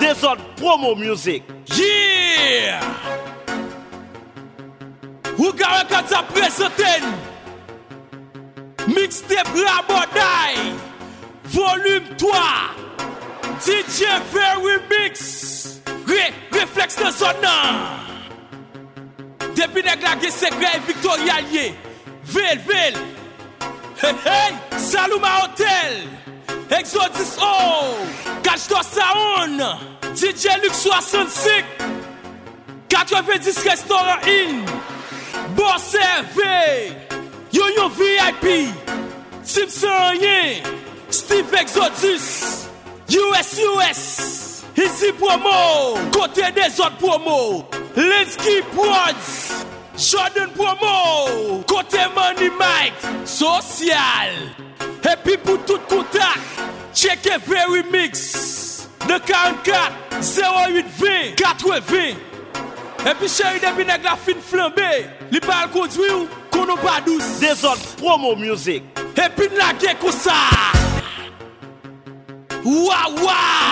Desert Promo Music. Yeah! Ou gare quand ça présente Mixtape Rabodai Volume 3 DJ Very Mix Reflex de son nom. Depuis nèg la ge secret Victoria lié Ville Hey hey Saluma Hotel Exodus O Catch-toi Sound DJ Luke 65 90 Restaurant Inn Boss RV Yo VIP Simpson Yen Steve Exodus US Easy Promo Côté des autres promos Linsky Prods Jordan Promo Côté Money Mike Social. Et puis pour tout contact checkez Very Mix de 44 0820 80. Et puis chérie depuis nèg la fin flambé li parle conduire qu'on nous pas douce Desert Promo Music. Et puis la guerre comme ça. Waouh.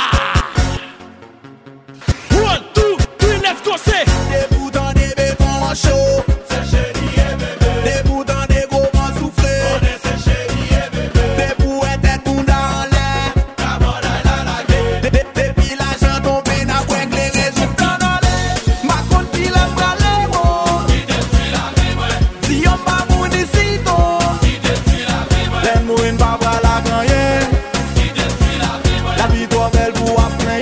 1, 2, 3 let's go say. Des bouts dans des bétons chauds. C'est chéri et bébé. Des bouts dans des gros vents soufflés. On est c'est chéri et bébé. Des bouts et têtes bouts dans l'air. La bonne à la guerre. Depuis l'argent tombé n'a pas éclairé. Je t'en allais. Ma compte qui l'a bralé. Qui détruit la vie, ouais. Si on pas moun ici, qui détruit la vie, ouais. Les mouines pas bras la gagne. Qui détruit la vie, ouais. La vie doit belle pour apprendre.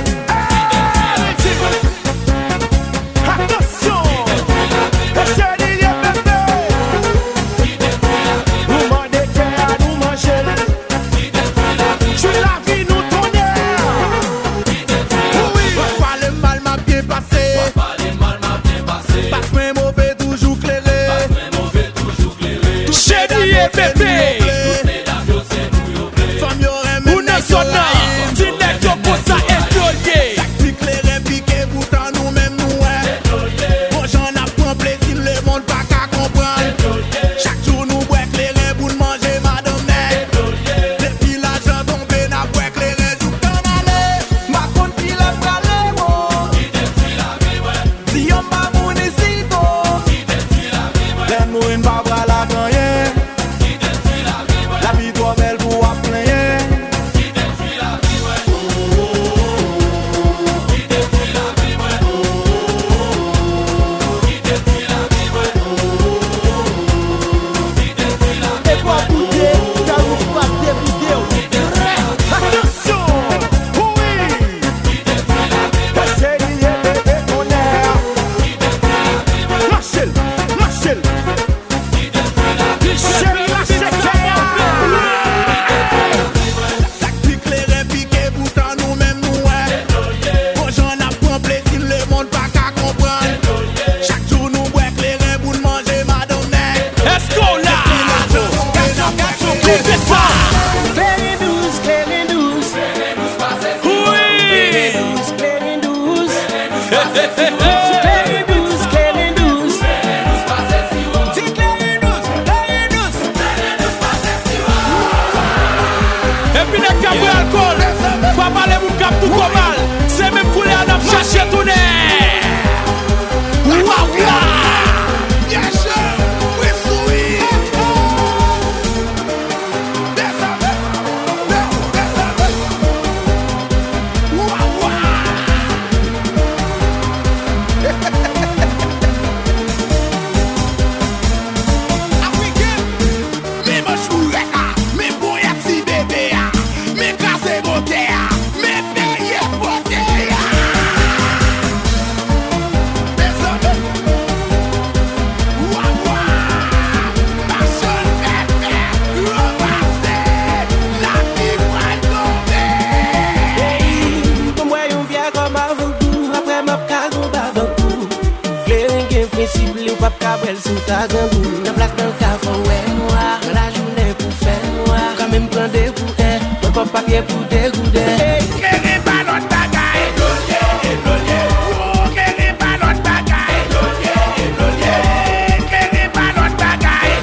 Bébé, ou ne sonne pas, tu n'es que pour ça écolier. Tactique les répliqués, pourtant nous-mêmes nous est. Bon j'en apprends plaisir, le monde pas qu'à comprendre. Chaque jour nous boit éclairé pour manger madame nèg. Depuis l'argent tombé, n'a pas éclairé, tout t'en aller. Ma compte qui l'a bralé, qui détruit la vie, ouais. Si on pas moun ici, qui détruit la vie, ouais. Les mouines pas bras la gagne. La vie doit belle pour apprendre. Qui détruit la vie, ouais. Qui détruit la vie, ouais. Qui détruit la vie, ouais. Qui détruit la vie, ouais. Et pour bouder, car vous pas débouder. Attention, oui. Qui détruit la vie, ouais. Chérie et bébé ton air. Qui détruit la vie, ouais. Marcel. Qui détruit la vie, chérie. C'est même pour les adapts chercher tout nez. Papier pour dégoûter. Éclairez pas notre bagaille. Éclairez pas notre bagaille. Éclairez pas notre bagaille.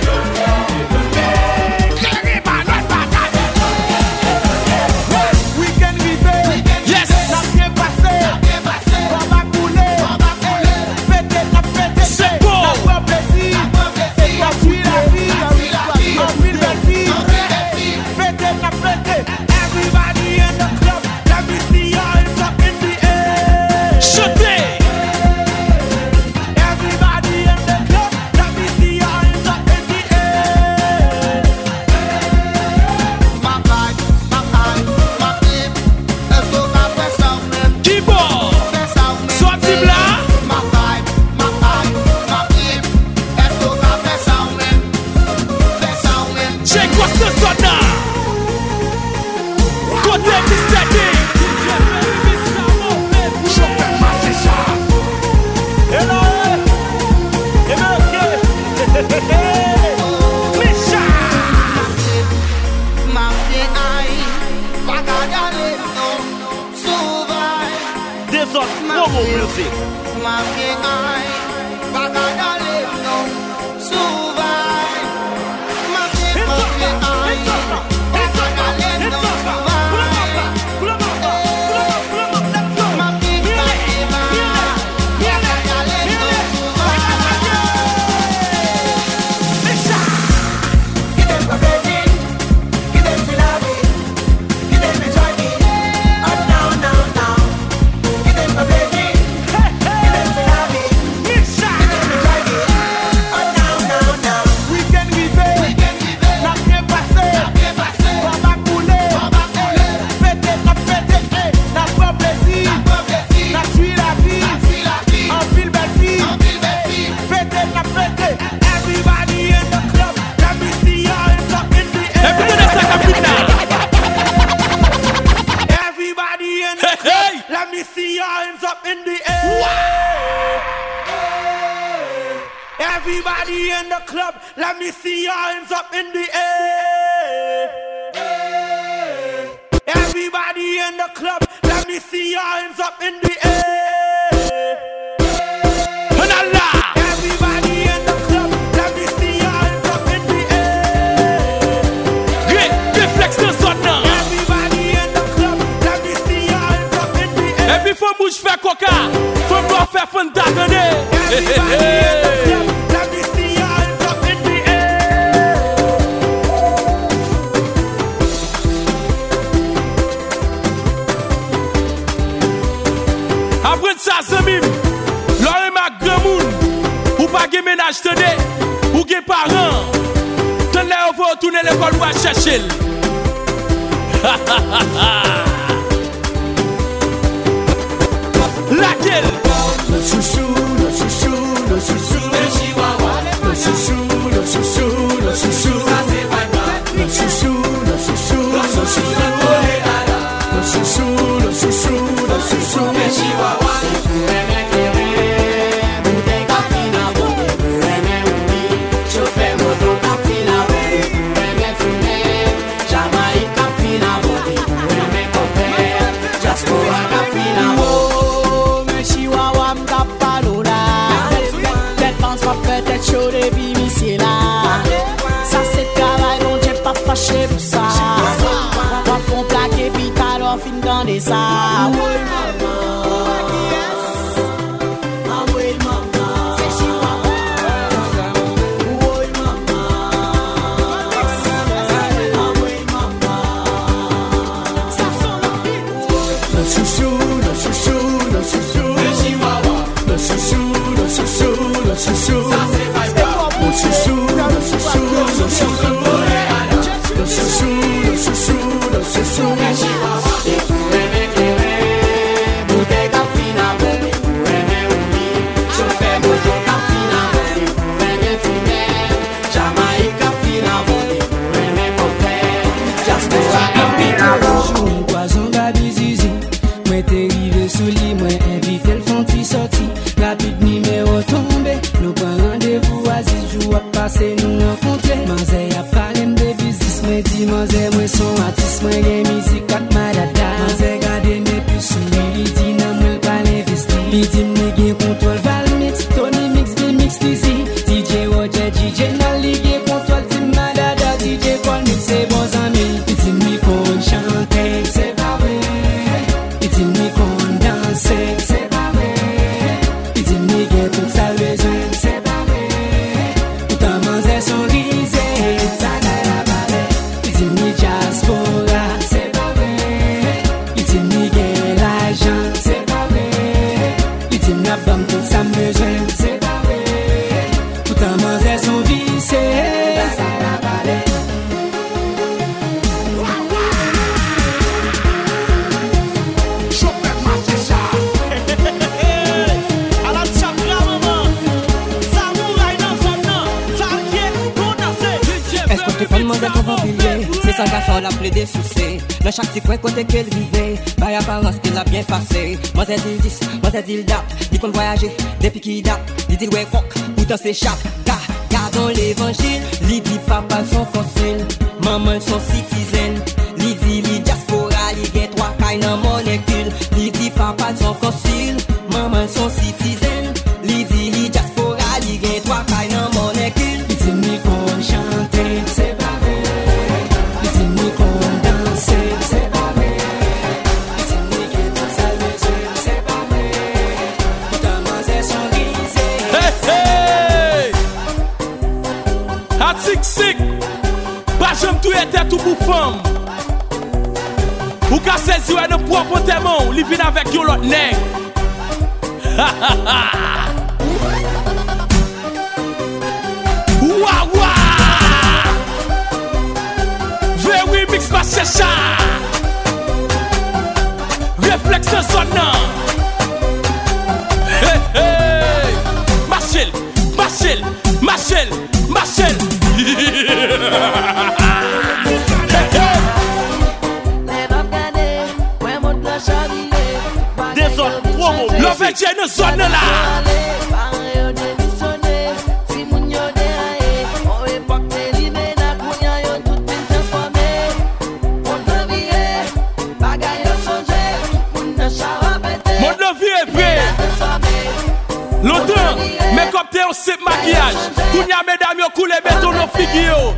Éclairez pas notre bagaille. Week-end rivé. Yes. Ça vient passer. Son promo music. Ma vie ai, va d'aller non, souvent. Ma vie ai, va d'aller non, souvent. Everybody in the club, let me see your hands up in the air. Everybody in the club, let me see your hands up in the air. Everybody in the club, let me see your hands up in the air. Get flex the sun now. Everybody in the club, let me see your hands up in the air. Every fois bouge fait coca, faut pas faire fun d'attendre. Everybody in the club. Ça zemim, l'or ma grand moun, ou pas gen ménage tande, ou gen parents, t'en là on va tourner l'école pour chercher. Laquelle? Le chouchou, le chouchou, le chouchou, le chihuahua, le chouchou, le chouchou, le chouchou, ça c'est pas grave. Le chouchou, le chouchou, le chouchou, le chouchou, le chouchou, le chouchou, le chihuahua. Fâché pour ça, on font plaquer puis alors fin dans des ça. C'est nous rencontrer. Manzé a parlé de business, mais dis manzé moi son artiste, moi game musique kat madada. Manzé garder mes puces, il dit n'a moi pas l'investir. Il dit me gain contrôle val mix, Tony mix be mix d'ici. DJ Roger, DJ n'a ligue contrôle team madada. DJ Paul mix c'est bons amis. Il dit me qu'on chanter, c'est pas vrai. Il dit me qu'on danser, c'est pas vrai. Il dit me gain tout ça besoin, c'est pas vrai. Son risé, ça n'a la balai. Il dit ni diaspora, c'est pas vrai. Il dit ni gain l'argent, c'est pas vrai. Il dit n'a pas tout ça besoin, c'est pas vrai. Tout en mangeant son vissé, ça n'a la balai. C'est ça qu'a fait la plaie des soucis. Dans chaque petit coin côté qu'elle vivait, par apparence qu'elle a bien passé. Moi c'est dit 10, moi c'est dit date. Dit qu'on voyager depuis qu'il date. Dit ouais coq, pourtant c'est chaque. Gardons l'évangile, il dit papa son consul, maman son citizen. Il dit diaspora, li gen 3 cailles dans molécule. Li dit papa son concile, maman son citizen. Li dit diaspora, li gen 3 cailles dans molécule. Il dit ni qu'on chante, c'est pas vrai. Il dit ni qu'on danse, c'est pas vrai. Il dit ni que tout ça mesure, c'est pas vrai. Pourtant manger son grisé. Hey hey. A tic-sic. Pas j'aime tout être tout pour femme. Ou ka saisi ou de propre témoin, li vin avec yo l'autre nèg. Ouah ouah. Very mix pas chercha. Réflexe de son nom. Hey hey. Marcel, Marcel, Marcel, Marcel. Love et Dieu nous sonne là. Mon vie est vrai. Longtemps, mais comme t'es un simple maquillage, Kounia mesdames yo coulé béton nos figures.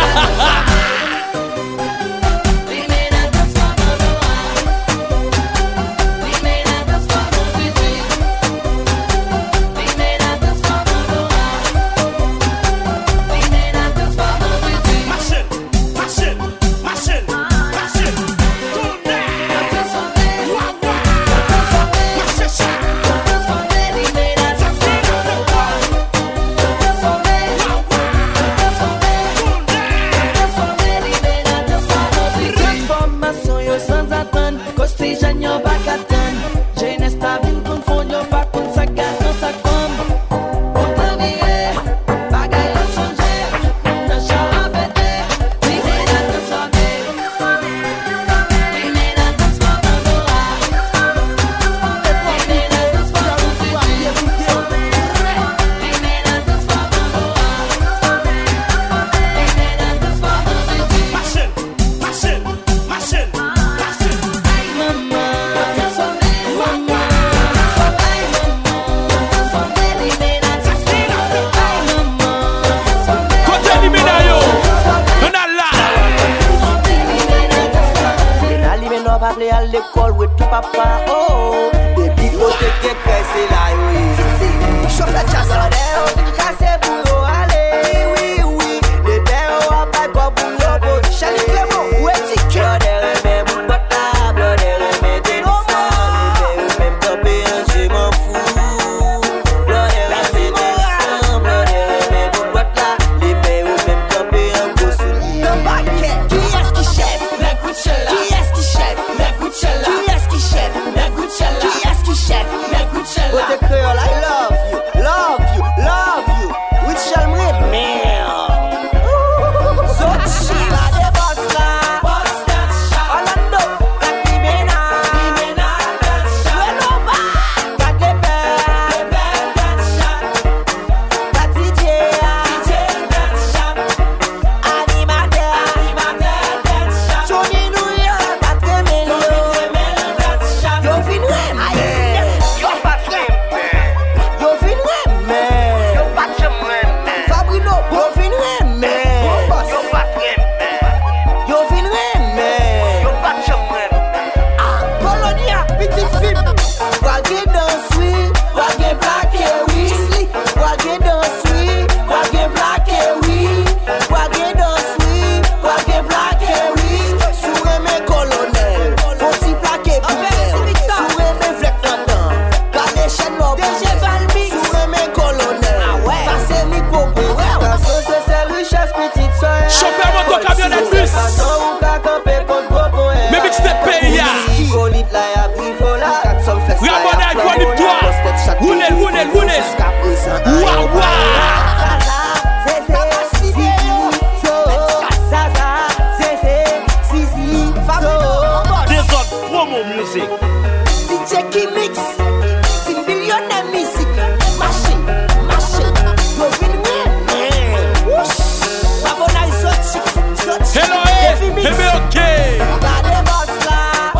À l'école with papa, oh, des bibliothèques qui crèchent là, oui. Chauffe la chasse, cassez boulot, allez, oui, oui. Les pères ont pas de boulot, Charlie Clément, où est-il que des remèdes, mon potable, des remèdes, des remèdes, même topé, je m'en fous. Les pères ont même topé un gros soulier. Le baquet, qui est-ce qui chef? La Gucci-là. Qui est-ce qui chef? La Gucci-là. Qui est-ce qui chef? La Gucci-là. Qui est-ce qui chef? La Gucci-là. Oh, the Creole, I love you, love you, love you. Which shall we mail? Sochi, la de boss la. Boss that shot. Orlando, got the Bena. The Bena that shot. Luenoba, got the bell. The bell that shot. Got DJ, DJ that shot. Animateur, animateur that shot. Johnny New York, got the Melo. The Melo that shot. Yo fin rem, aye. Yo pas rem, yo fin rem, yo pas rem. Fabrino, yo fin rem, yo pas rem. Yo fin rem, yo pas rem. Ah, Colonia, petit film. Wagé dans oui, wagé plaqué oui. Wagé dans oui, wagé plaqué oui. Wagé dans oui, wagé plaqué oui. Souré mes colonels, faut s'y plaquer pour elle. Souré mes flecs d'antan, calé chaîne l'objet. Souré mes colonels, passez micro pour elle. Parce que c'est celle richesse petite soeur. Chauffeur moto camionnette bus. Mais mixtape pays. Rabonne iPhone hip toi. Roulez. Ouah ouah. Des autres promo music. DJ qui mix, c'est une millionnaire musique. Machine, yo vin rien. Rabonne sorti. Hello, hey, ok. Regardez boss là.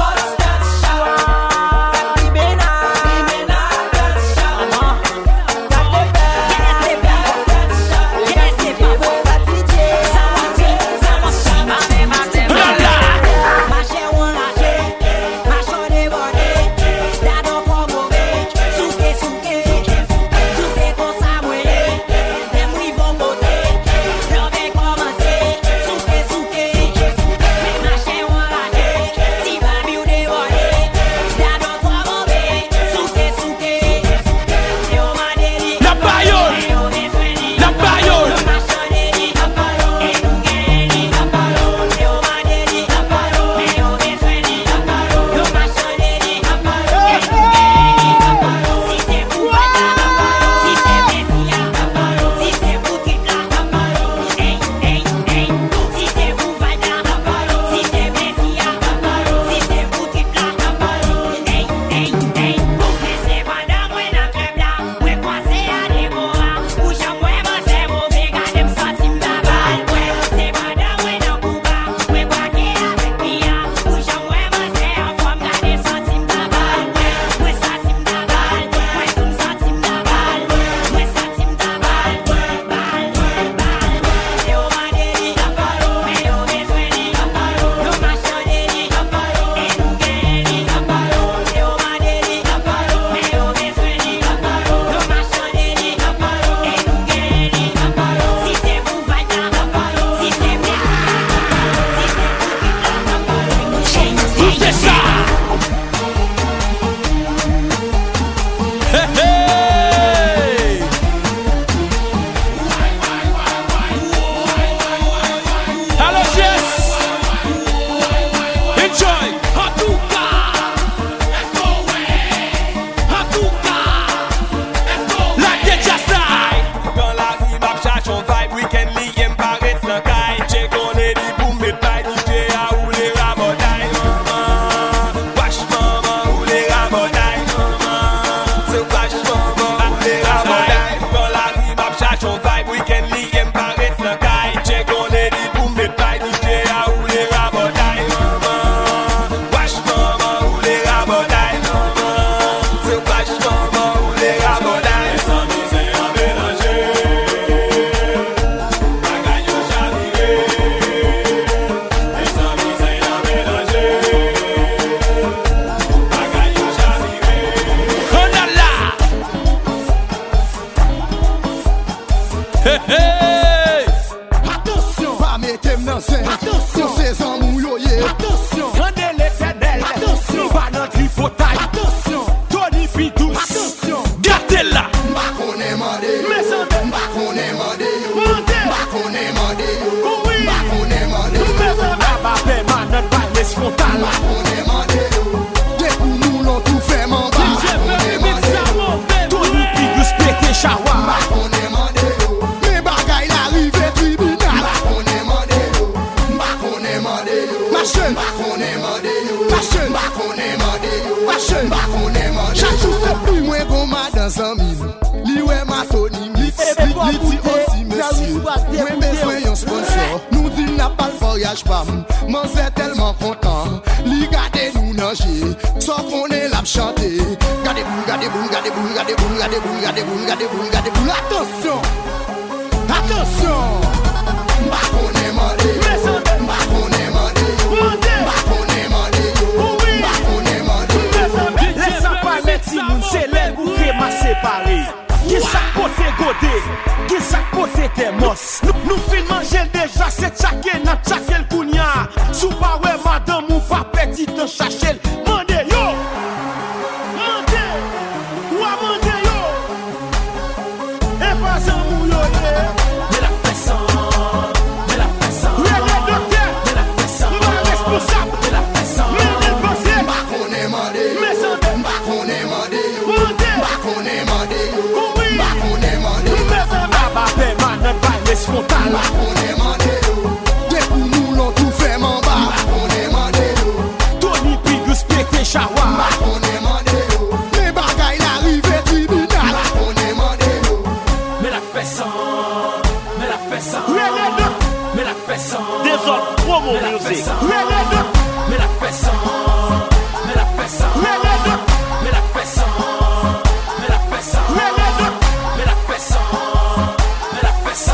Moi c'est tellement content, li gade nous nager, sans qu'on est là chanter. Gardez-vous, gardez-vous, gardez-vous, gardez-vous, gardez-vous, gardez-vous, gardez-vous, gardez-vous. Attention, attention. M'bakon est mandé, m'bakon est mandé, m'bakon est mandé, m'bakon est mandé. Laisse pas mettre si nous c'est les bouquets m'a séparé. Qui ça côté godé, qui ça côté tes mos. Nous fin manger déjà c'est chaque n'a chaque le kounya. Sou pas ouais madame ou pas petit te chercher. Mandé yo. Mandé. Ou mandé yo. Et pas ça mou yo. Mais la personne. Mais la personne. Oui le docteur. Mais la personne. Nous responsable. Mais la personne. Mais le conseiller. M'bakon est mandé. Mais ça m'bakon est mandé. Mandé. M'bakon est mandé. Oui. M'bakon est mandé. Mais ça va pas faire mal dans pas spontané. M'bakon est mandé. Depuis nous l'on tout fait m'en bas. M'bakon est mandé. Tony Pigus pété chawa. M'bakon est mandé. Les bagailles l'arrivée tribunal. M'bakon est mandé. Mais la personne. Mais la personne. Mais la personne. Des autres promo music. Mais la personne. Mais la personne. Mais la personne. Mais la personne. Mais la personne. Mais la personne. Mais la personne.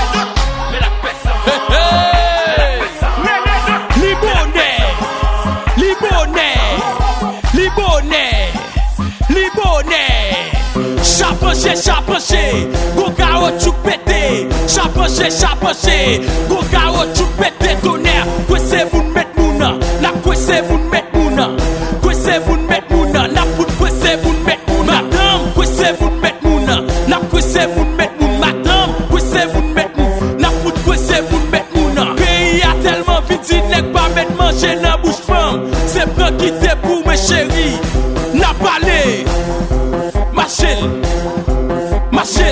Chapanché, go caoutchouc pété. Chapanché, go caoutchouc pété tonnerre. Quoi c'est vous mettre mouna, la quoi c'est vous mettre mouna. Quoi c'est vous mettre mouna, la fout quoi c'est vous mettre mouna. Madame, quoi c'est vous mettre mouna, la quoi c'est vous mettre mouna. Madame, quoi c'est vous mettre mouna, la fout quoi c'est vous mettre mouna. Pays a tellement vite, il n'est pas mettre manger dans la bouche femme. C'est pas quitter pour mes chéris. N'a pas les machine. Machine,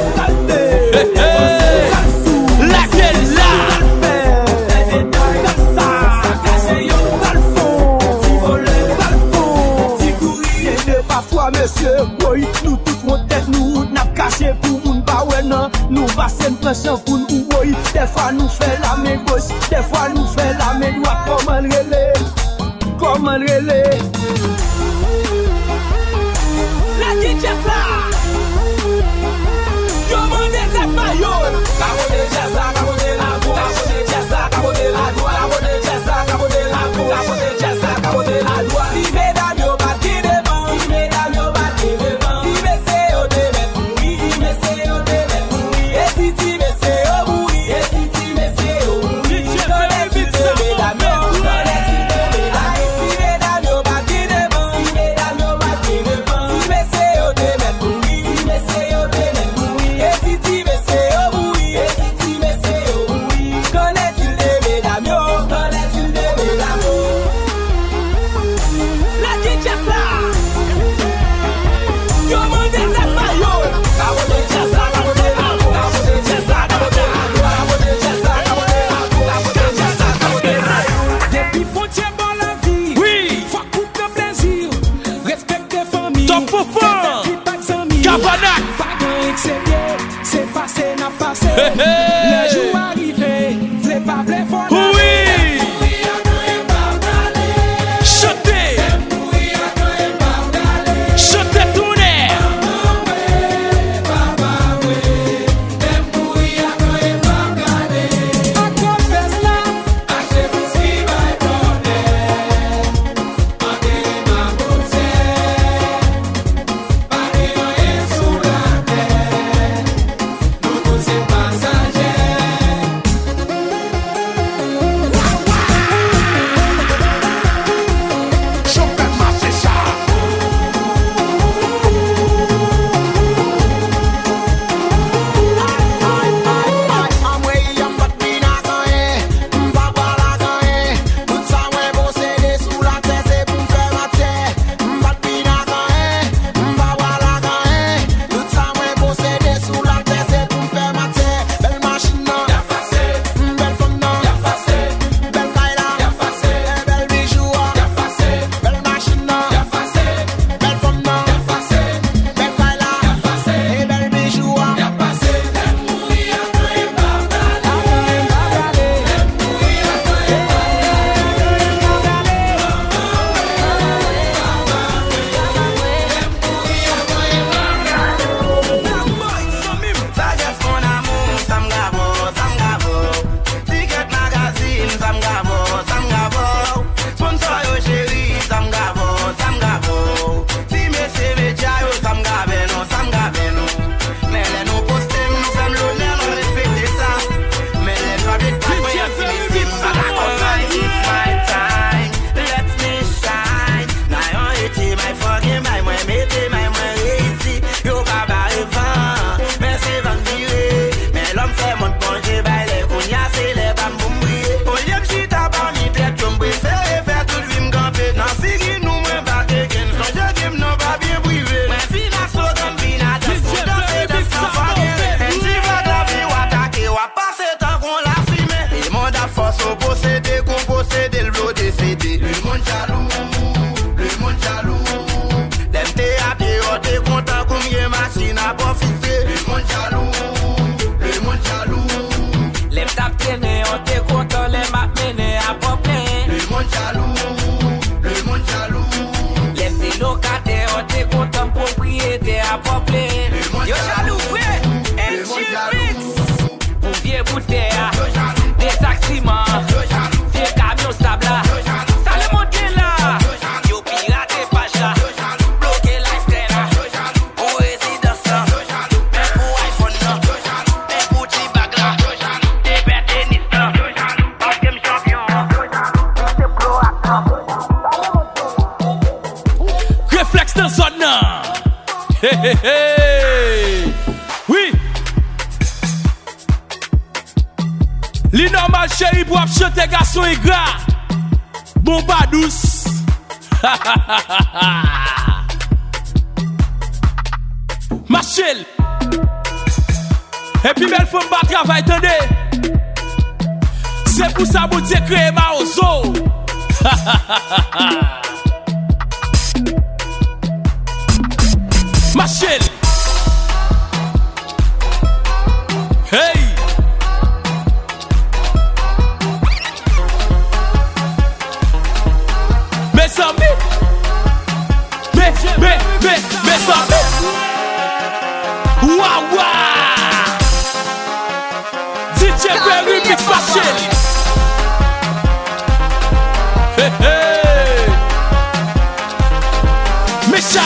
laquelle là? Parfois, monsieur, oui, nous tous mon tête, nous n'a caché pour moun pas ouais non, nous passons une pression pour nous, oui, des fois nous fait la main gauche, des fois nous fait la main droite, comment le relais? La DJ ça. Le jour arrivé, v'lez pas v'lez faut. Oui. Chantez. Chantez tourner. Passagers. Hey, hey, hey. Oui. Li normal chéri pour chanter garçon et gras. Bon pas douce. Machel. Et puis belle femme pas travail, attendez. C'est pour ça que Dieu créé ma ozo. Machel. Hey. Mes amis. Mes amis. Waouh, waouh. DJ Perry Mix Machel. Hey, hey. Misha.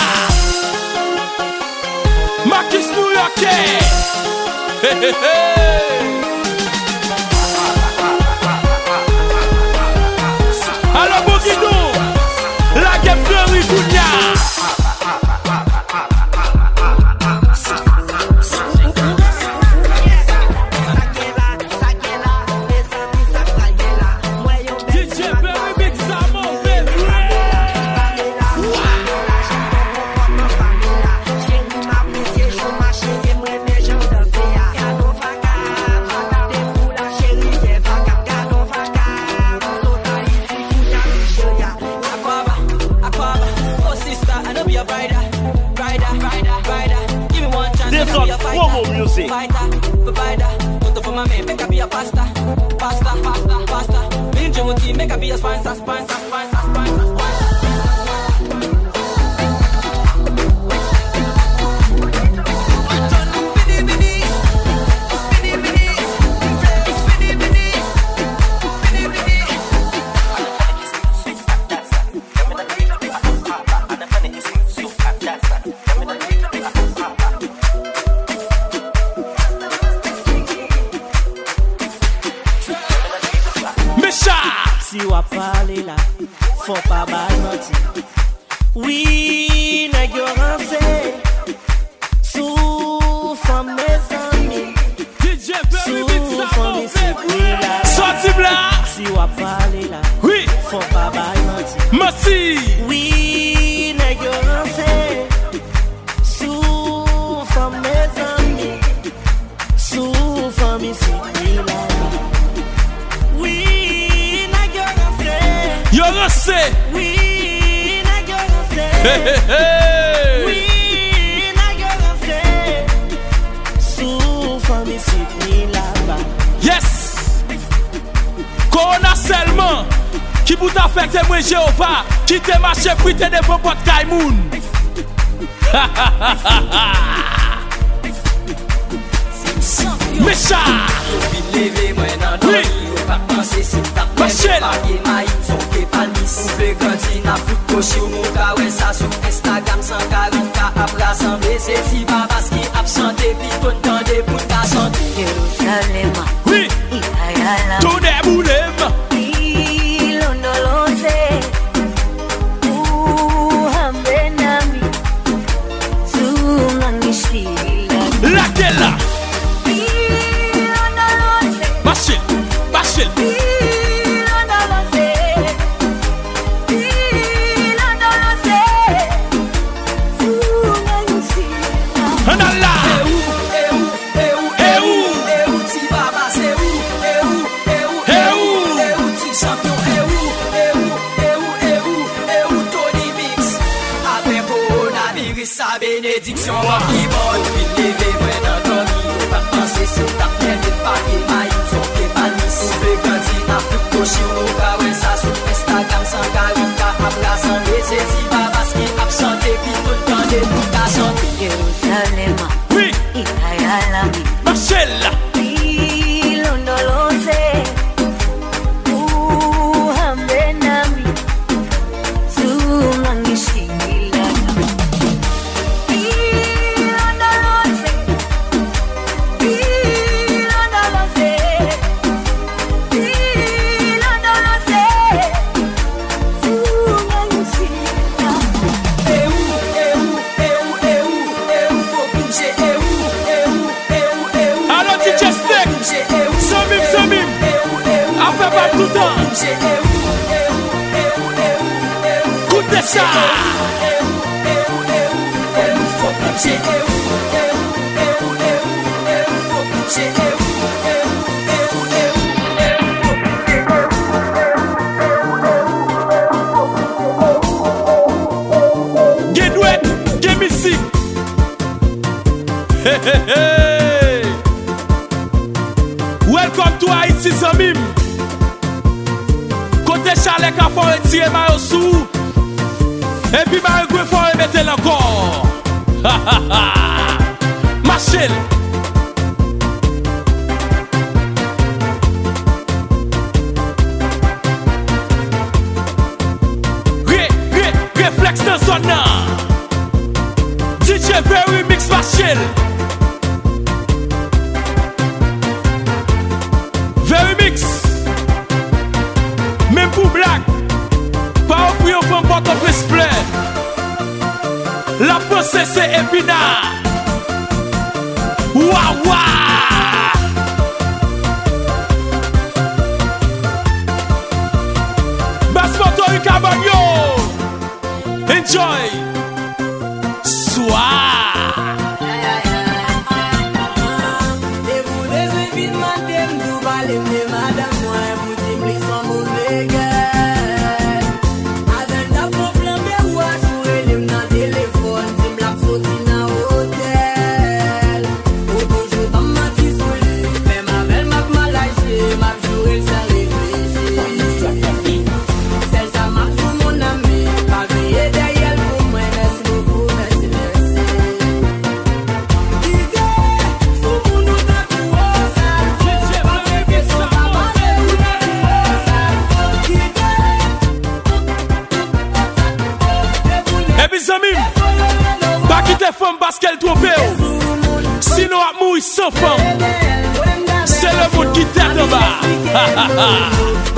Marcus New Yorkais. Hey, hey, hey. Alors Boguido, la game de Rigounia. Fighter, provider, put up for my man, make a be a pasta. Me and Jimmy make a be a sponsor. Si ou a parlé là, faut pas mentir. Oui, nèg yo rancé. Sous femme mes amis. DJ Perry Mix là. Sorti blanc. Si ou a parlé là, oui, faut pas mentir. Merci. Oui, nèg yo rancé. Sous femme mes amis. Sous femme ici là. Yo rancé. Oui, nèg yo rancé. Hey, hey, hey. Oui, nèg yo rancé. Sous famille Sydney là-bas. Yes. Corona seulement. Qui bout affecté moi Jéhovah. Qui te marché frité de vos potes Kaimoun. Mécha. Oui. Machel. Oui. Tout des boulem. Laquelle là? Machel. Sa bénédiction va qui bon, il levé moi dans ton lit, pas penser c'est ta peine de pas que maïs sont que panis, fait grandir n'a plus coché au cas ouais ça sur Instagram sans carine ka abla sans laisser si pas parce qu'il absenté puis tout le temps de tout ta santé Jérusalem. Oui. Ikayalami. Machel. Ilondoloze. Uhambenami. Zungangishila. Écoutez ça. Get wet, get music. Hey, hey, hey. Welcome to Haïti Zamim. Côté chalet qu'a faut retirer ma sous. Et puis ma gwe faut remettre encore. Machel. Reflex dans zone là. DJ Very Mix Machel. Very Mix. Même pour black. Pas offrir au fond porte au display. La pensée c'est Epina. Waouh. Basse motor Cabagno. Enjoy. Soir. Pas quitter femme parce qu'elle trompe. Sinon à mourir sans femme. C'est le monde qui t'aide en bas.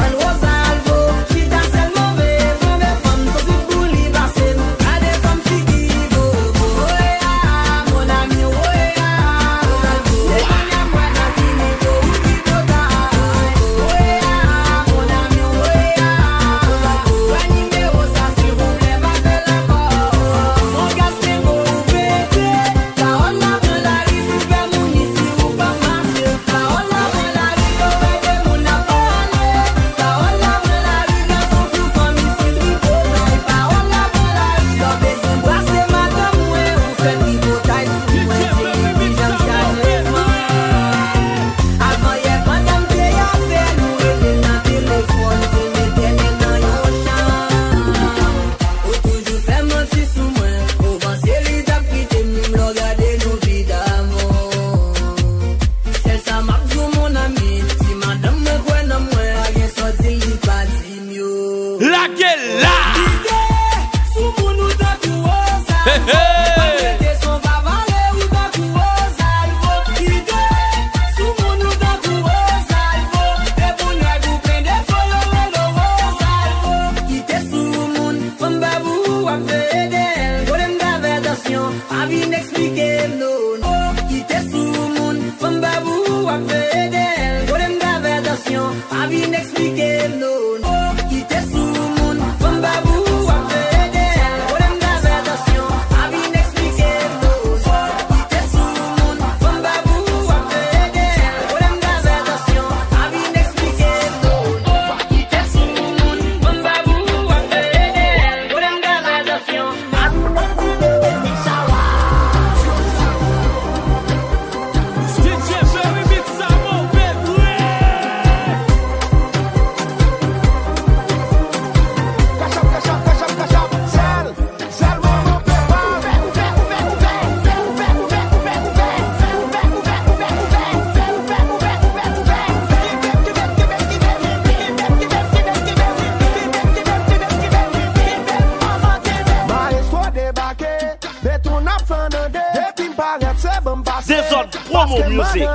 Promo Music.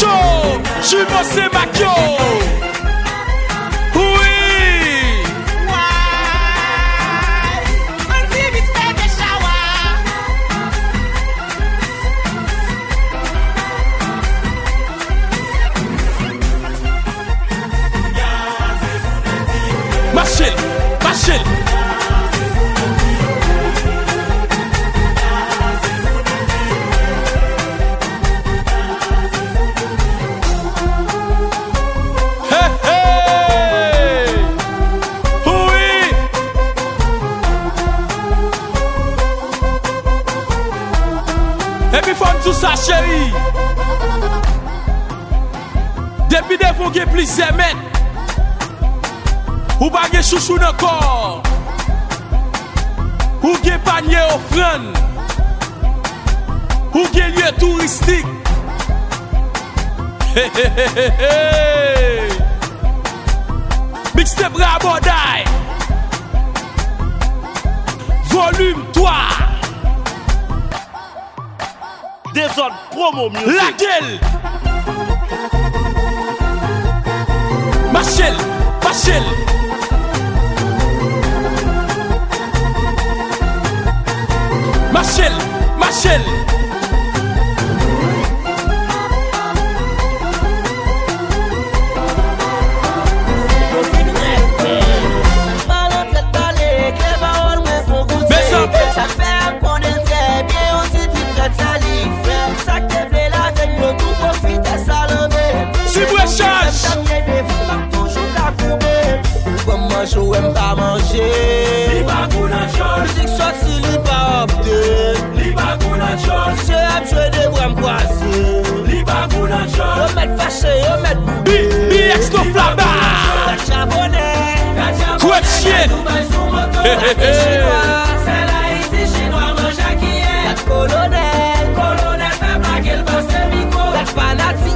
chaud, j'suis bossé Macchio. Machel. Hey, hey. Oui. Et puis faut tout ça chérie. Depuis des fois que plus semaines. Ou pas de chouchou dans le corps. Ou de panier offrande. Ou de lieu touristique. Hey, hey, hey, hey, hey. Mixtape Raboday. Volume 3. Des autres promo music. La gueule. Machel. Ça fait qu'on est très bien, on s'est dit que ça l'y fait. Ça te fait la veille, le tout profite à salomé. Si vous échange. Comme manger ou aime pas manger. Liba Gouna Chol. Musique sortie, liba opté. Liba Gouna Chol. C'est à jouer des bras m'poisser. Liba Gouna Chol. Yo met fâché, yo met boubé. BX no flaba. Gat chabonnet. Quoi de chien. C'est l'Haïti chinois, mange à qui est. Gat colonel. Colonel fait blaguer le boss de Miko. Gat fanatique,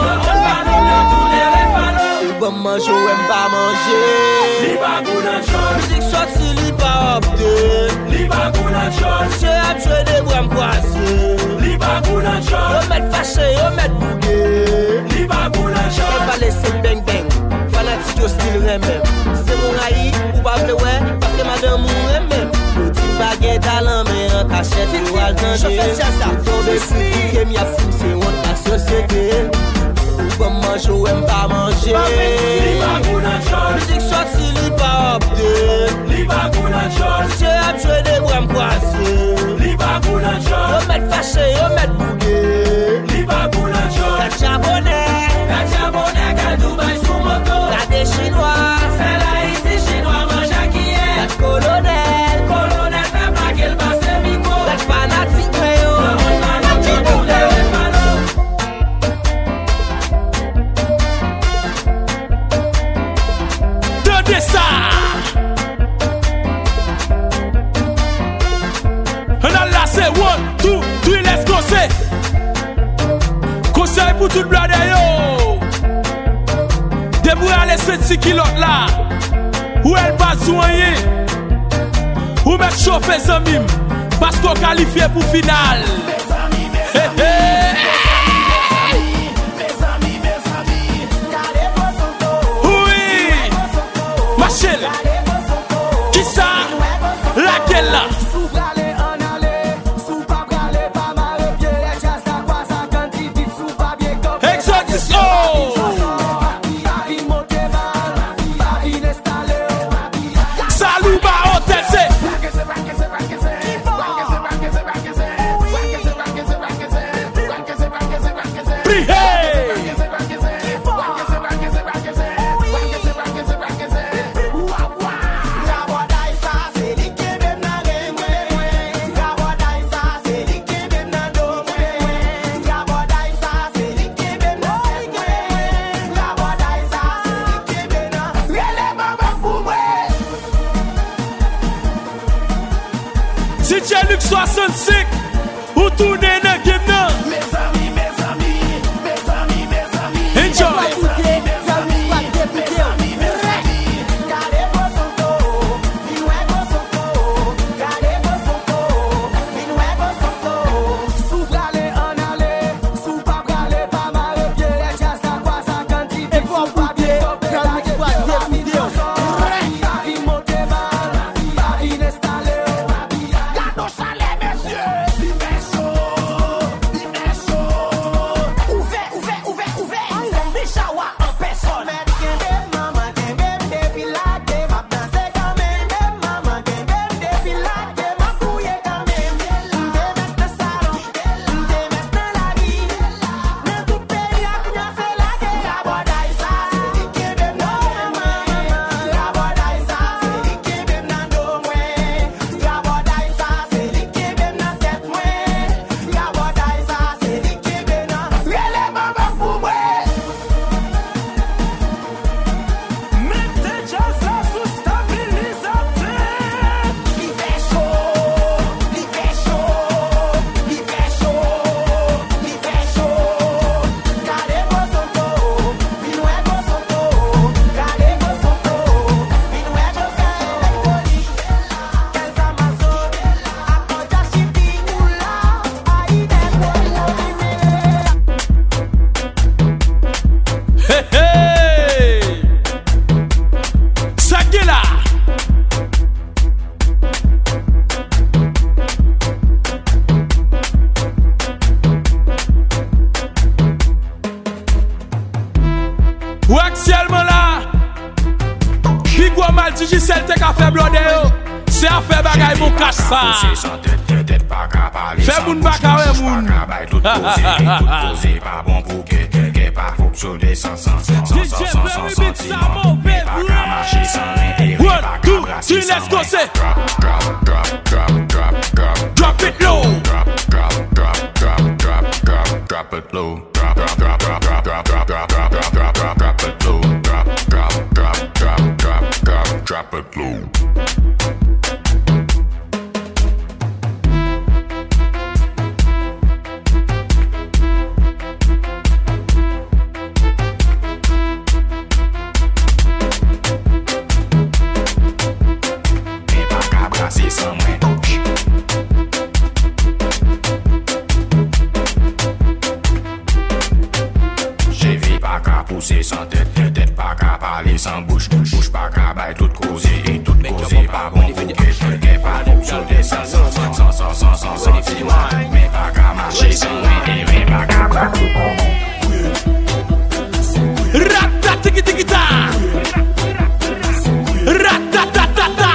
bon manger ou aime pas manger. Liba Gouna Chol. Musique sortie, liba opté. Liba Gouna Chol. C'est à jouer des bras m'poisser. Liba Gouna Chol. Yo met fâché, yo met bougué. Liba Gouna Yo Chol. pas laisser bang bang. Fanatique au style remède. C'est mon haï, ou pas vle ouais. Parce que madame ou remède. Petit baguette à la main, en cachette ou al danger. Je fais ça. Tomber si tu m'y a foutu, honte la société. Bon manger ou aime pas manger. Liba Gouna Chol. Musique sortie, liba opté. Liba Gouna Chol. C'est à jouer des bras m'poisser. Liba Gouna Chol. Yo met fâché, yo met bougué. Liba Gouna Chol. Gat chabonnet, gal Dubaï sous moto. La des chinois, C'est l'Haïti chinois, mange à qui est. gat colonel. Colonel fait blaguer le boss de Miko. Gat fanatique, yo. Donnez ça. On a là c'est 1, 2, 3, let's go c'est. Conseil pour tout le blade yo. Debout à les 7 kilos là. Où elle va soigner. Ou mettre chauffer zamim. Parce qu'on qualifié pour finale. Hey, hey. Oui. Machel. Qui ça? Laquelle là? Exotis oh. Salut ba hôtel c'est. Pri hey. Si tu Luc 65 ou tourner dans game nan. Enjoy. bagay mon cache ça. Fais moun baka ouais moun. Tout causé pas bon pour que pas fonctionner sans sentiment. Mais pas qu'à marcher sans rien. 1, 2, 3, let's go say. Drop it low. Drop it low. Drop it low. Pousser sans tête, tête pas qu'à parler sans bouche, bouche pas qu'à bailler tout causé et tout causé pas bon pour qu'est pas fonctionner sans sentiment, mais pas qu'à marcher sans rien, mais pas qu'à battre Ratatikita, ratatatata.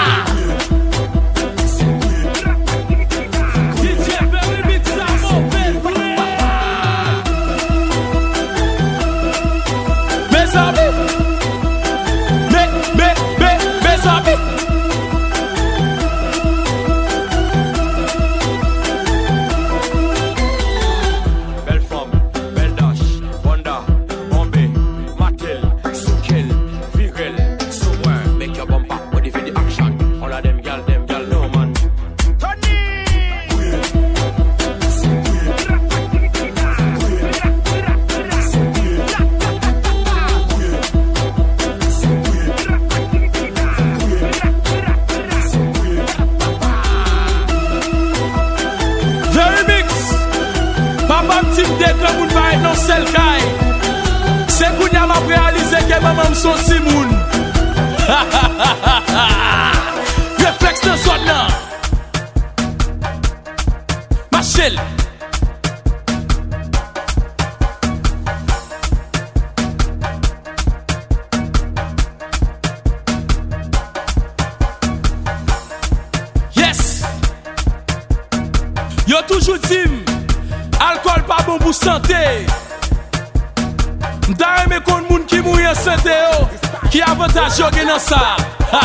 DJ Berry Mix ça mon bel mes amis. Belle femme, belle dash, Honda, Bombay, Mattel, Soukel, Virel, Soumouin, make your bumper, body for the action. All of them gal, no man. Tony! Dès que vous va être dans celle caille, c'est qu'on y a réalisé que maman son Simoun. Réflexe de zone là. Machel. Yes. Yo toujours team. Alcool pas bon pour santé. M'ta aimé kon moun qui mouille en santé yo, qui avantage yo gen dans ça.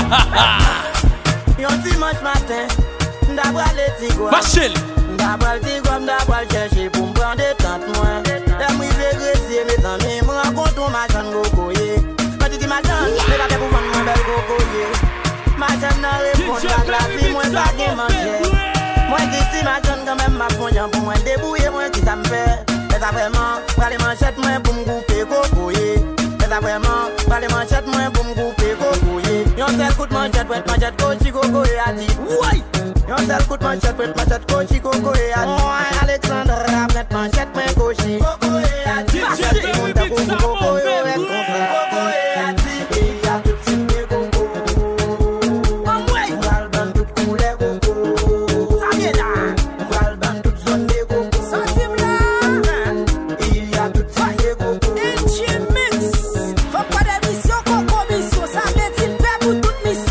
Yon dimanche matin, d'abord les tigres. Machel. D'abord tigre, d'abord chercher pour m'prendre des tentes moi. L'aime régresser mes amis, me rencontre ma jeune gogoye. Quand tu dis ma jeune, c'est pas pour vendre mon bel gogoye. Ma jeune n'a répondu à la vie, moi pas de manger. Moi d'ici ma jeune quand même ma fonction pour moi débrouiller moi qui ça me fait. Mais ça vraiment, pas les manchettes moi pour me couper gogoye. Mais ça vraiment, pas les manchettes moi pour me couper gogoye. Yon seul coup de manchette, coach gogoye a dit. Ouais. Yon seul coup de manchette, coach gogoye a dit. Ouais, Alexandre, après manchette moi coach gogoye a dit. Passez mon temps pour gogoye avec concert. Gogoye a dit. Il y a tout type de gogo. Ouais. Dans toute couleur gogo.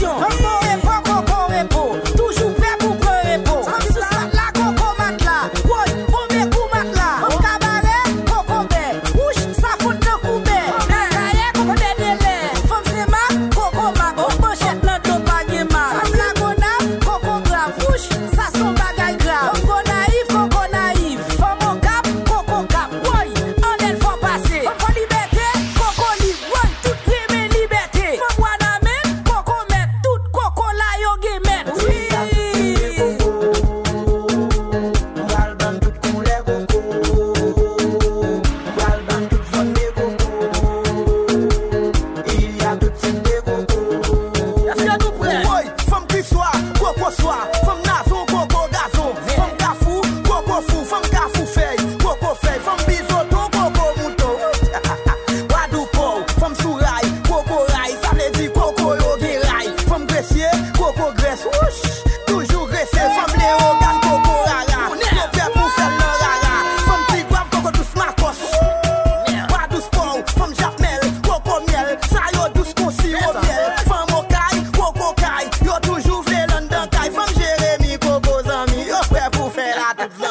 Toujours prêt pour pleurer, pour. Sans ça, la coco matelas.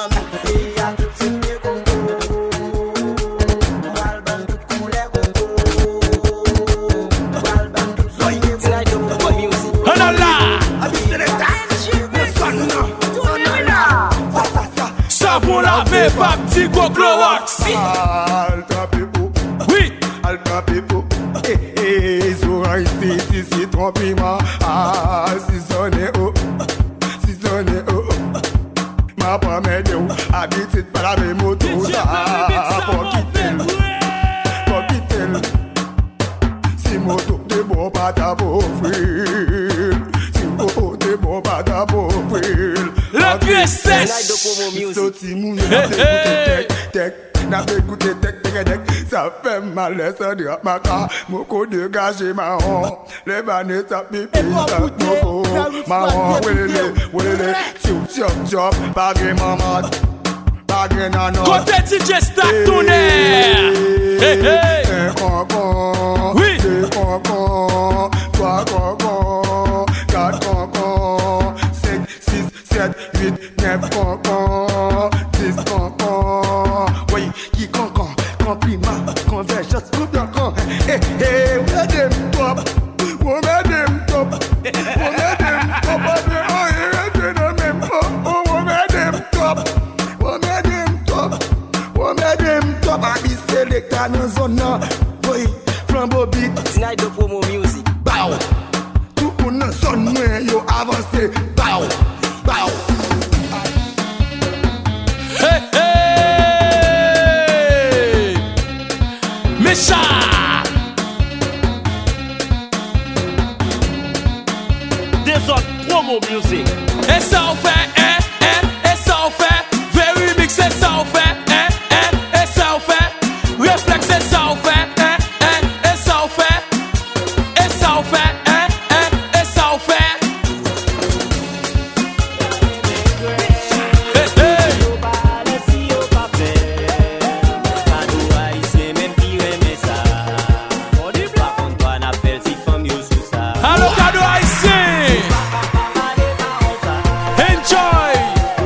Savon lavé par petit gros Clorox. Alta Pipo. Oui. Alta Pipo. Zoran ici, citron piment. Saisonné oh. Ma promesse de ou, habitude par la même moto. Pour quitter. Si moto de bon pas ta beau frère. Si moto de bon pas ta beau frère. La pièce sèche. Sauti moun, n'a pas écouté tech. Ça fait mal, ça drap ma car. Moko dégagé marron. Les bannes ça pipi, ça moko. Marron, wélé, chop, pas de maman. Pas de nanon. Côté DJ Stack Tonnerre. Un concon. Oui. Deux concons. Trois concons. Quatre concons. 5, 6, 7, 8, 9 concons. 10 concons. Oui, qui concon. Compliment, convergence, tout d'un con. Where them top? I be selected in zone now. Boy, from Bobby. Tonight the promo music. Bow. Tout on a son where you avancé. Bow. Hey. Mécha. Des autres promo music. Et ça on fait, et ça on fait. Very mix, et ça on fait. Et ça on fait. Reflex, et ça on fait. Et ça on fait. Et ça on fait. Et ça on fait. Allo cadeau haïtien. Enjoy.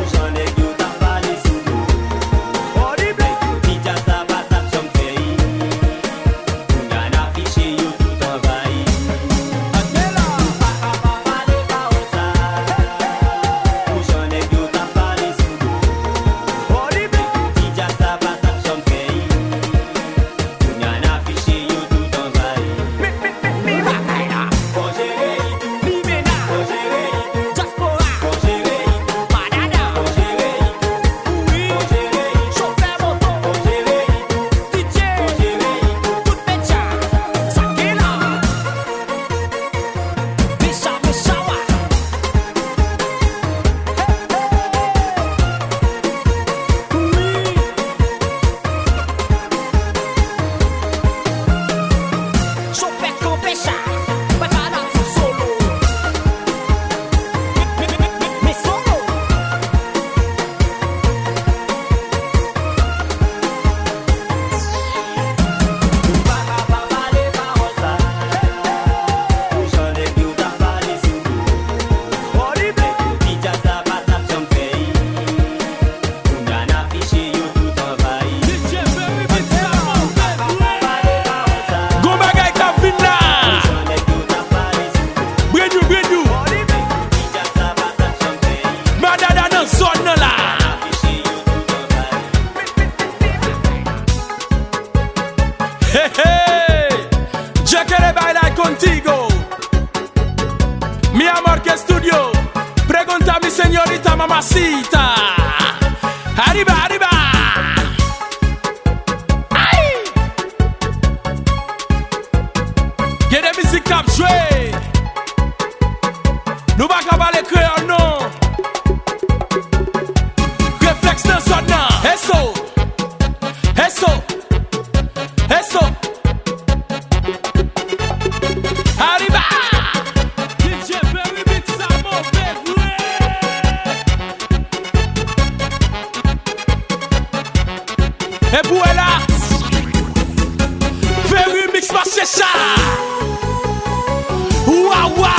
Yo quiero bailar contigo. Mi amor que estudio. Pregunta a mi señorita mamacita. Arriba, arriba. Ay. Get the music up, jouer. Nous va cabaler créole non. Reflex dans son nom. Eso. Arriba. DJ Very Big Samo, et voilà. Very Mix Machecha. Waouh.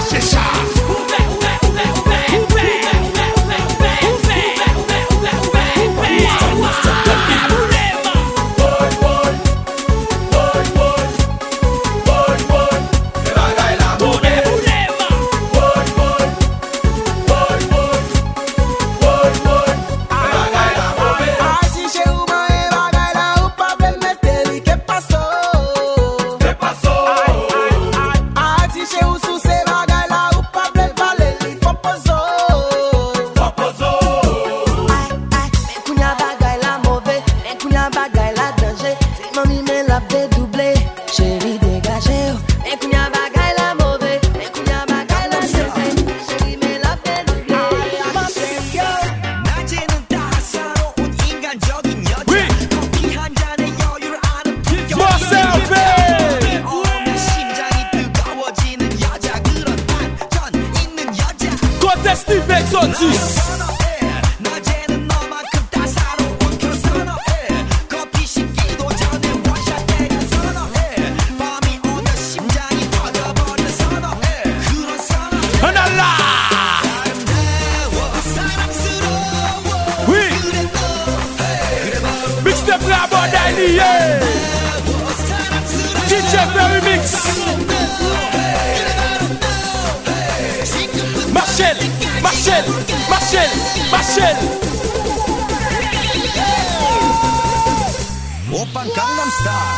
marcher ça. Steve Exotis. Oui. Mixtape Bravo Daily. DJ Ferry Mix. Marcel. Open Gangnam Style.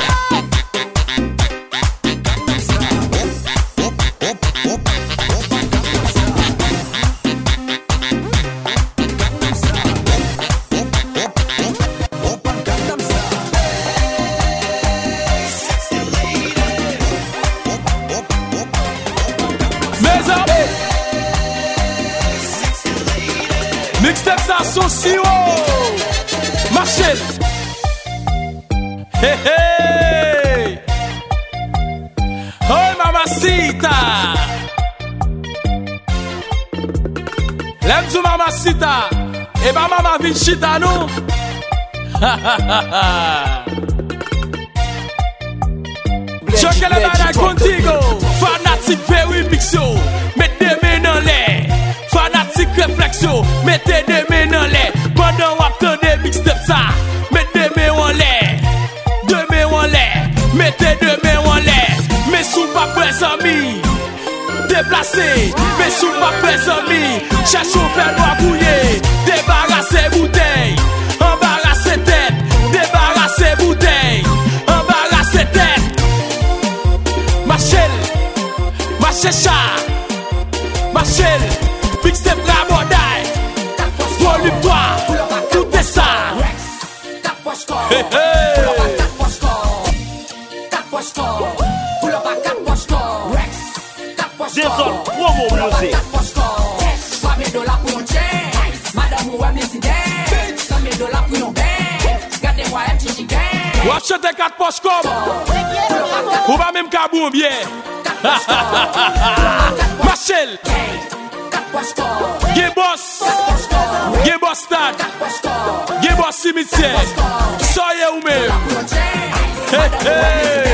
Mixtape ça associe Marcel. Hey hey. Oh mamacita. L'aime du mamacita. Et ma maman Vinchita nous. Je que le bada contigo. Fanatique Ferry Mixo. Mettez mes dans l'air. Fanatique réflexion, mettez des mains dans l'air. Pendant qu'on attend des mixtapes ça, mettez des mains en l'air. Deux mains en l'air, mettez deux mains en l'air. Mais sous pas près amis, déplacé. Mais sous pas près amis, cherchons faire noir bouillé. Débarrasser bouteille, embarrasser tête. Débarrasser bouteille, embarrasser tête. Marcel chat, Marcel. Mixtape Rabodai, volume 3, tout est ça. Hey hey. Désolé, promo music. Ou achete 4 poches comme ou pas même kabou bien. Marcel Geboss stade, Geboss cimetière. Soyez ou même. Hey hey.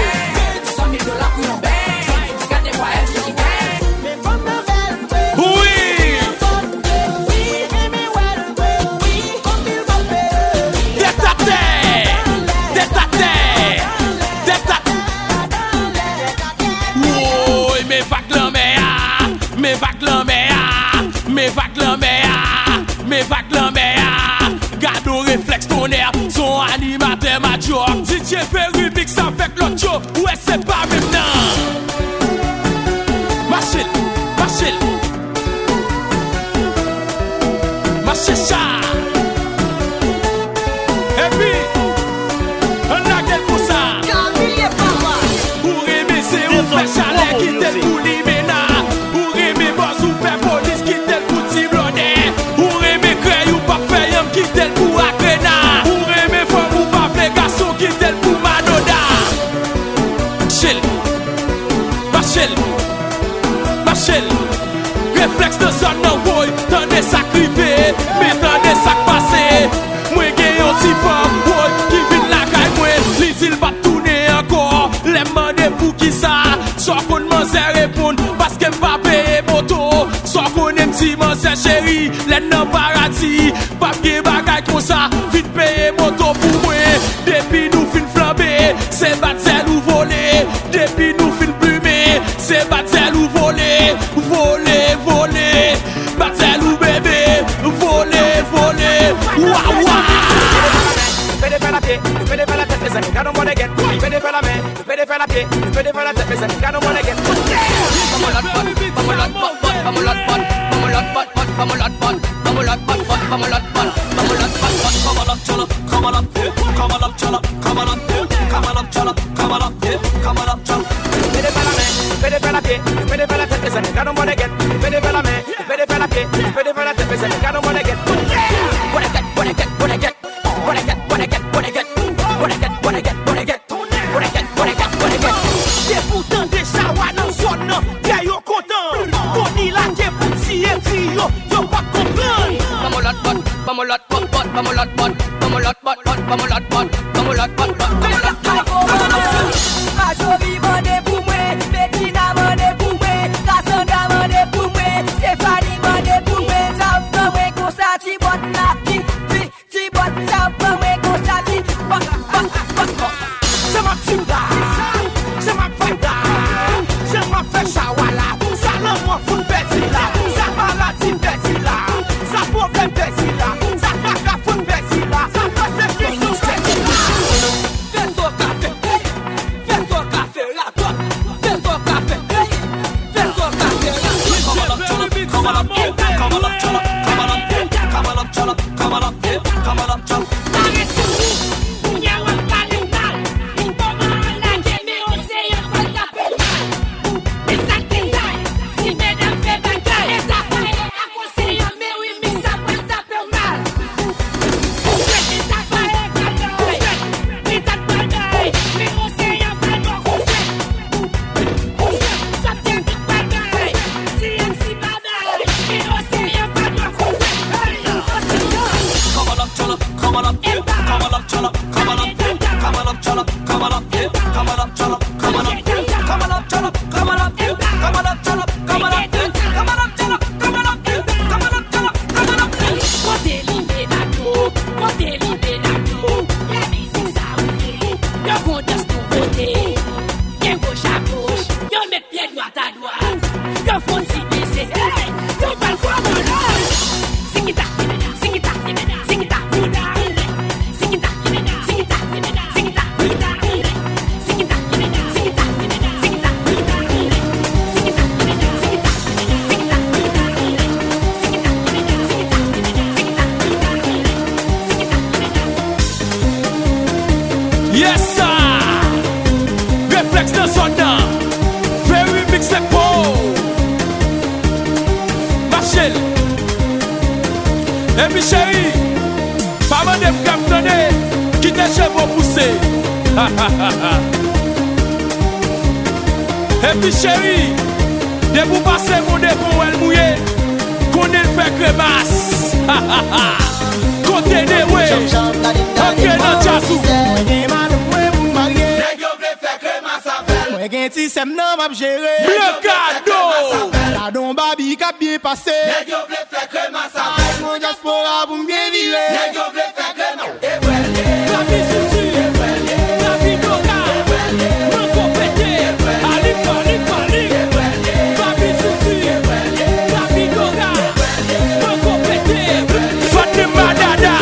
Mes vagues l'emmènent, gado réflexe tonnerre, son animateur major. DJ Ferry Mix avec l'autre show, ouais c'est pas maintenant. Marcel ça. Et puis, on a quel pour ça. Pour aimer c'est où fait chalet qui t'aime pour l'imena. Pour aimer boss ou fait police qui t'aime pour tiblonner. Qui tel pour Agrena. Pour aimer femme ou pas les garçons qui tel pour Manoda. Marcel réflexe de son non boy. T'en es sacrifié, mais t'en es sac passé. Moi j'ai un petit femme boy qui vit la caille moi. Les îles va tourner encore. Les mains pour qui ça. Soit qu'on m'en sait répondre parce qu'elle va Si mon c'est chéri, les non paradis. Pas bien bagay comme ça, vite payer moto pour moi. Depuis nous fin flamber, c'est batzel ou voler. Depuis nous fin plumer, c'est batzel ou voler. Voler, voler, batzel ou bébé. Voler, voler, waouh waouh. Le PD fait la pied, le PD fait la tête, mes amis, got on wanna get. Le PD fait la main, le PD fait la pied, le PD fait la tête, mes amis, got on wanna get. Yes sir, Reflex dans son nom. Very big sepo Machel. Et puis chérie, pas mal de me donner qui tes cheveux poussés. Et puis chérie, de vous passer mon dépôt elle mouillé, qu'on est fait crémasse. Côté de ouais, ok dans Jassou. Mwen gen ti sem nan map jere. Bleu cadeau. La don babi kap bien passé. Nèg yo vle fè crema sa fè. Mon diaspora pou m bien vire. Nèg yo vle fè crema. E wèlé. La vie souci. E wèlé. La vie doga. E wèlé. Manko pété. Ali fali fali. E wèlé. La vie souci. E wèlé. La vie doga. E wèlé. Manko pété. E wèlé. Fatima Dada.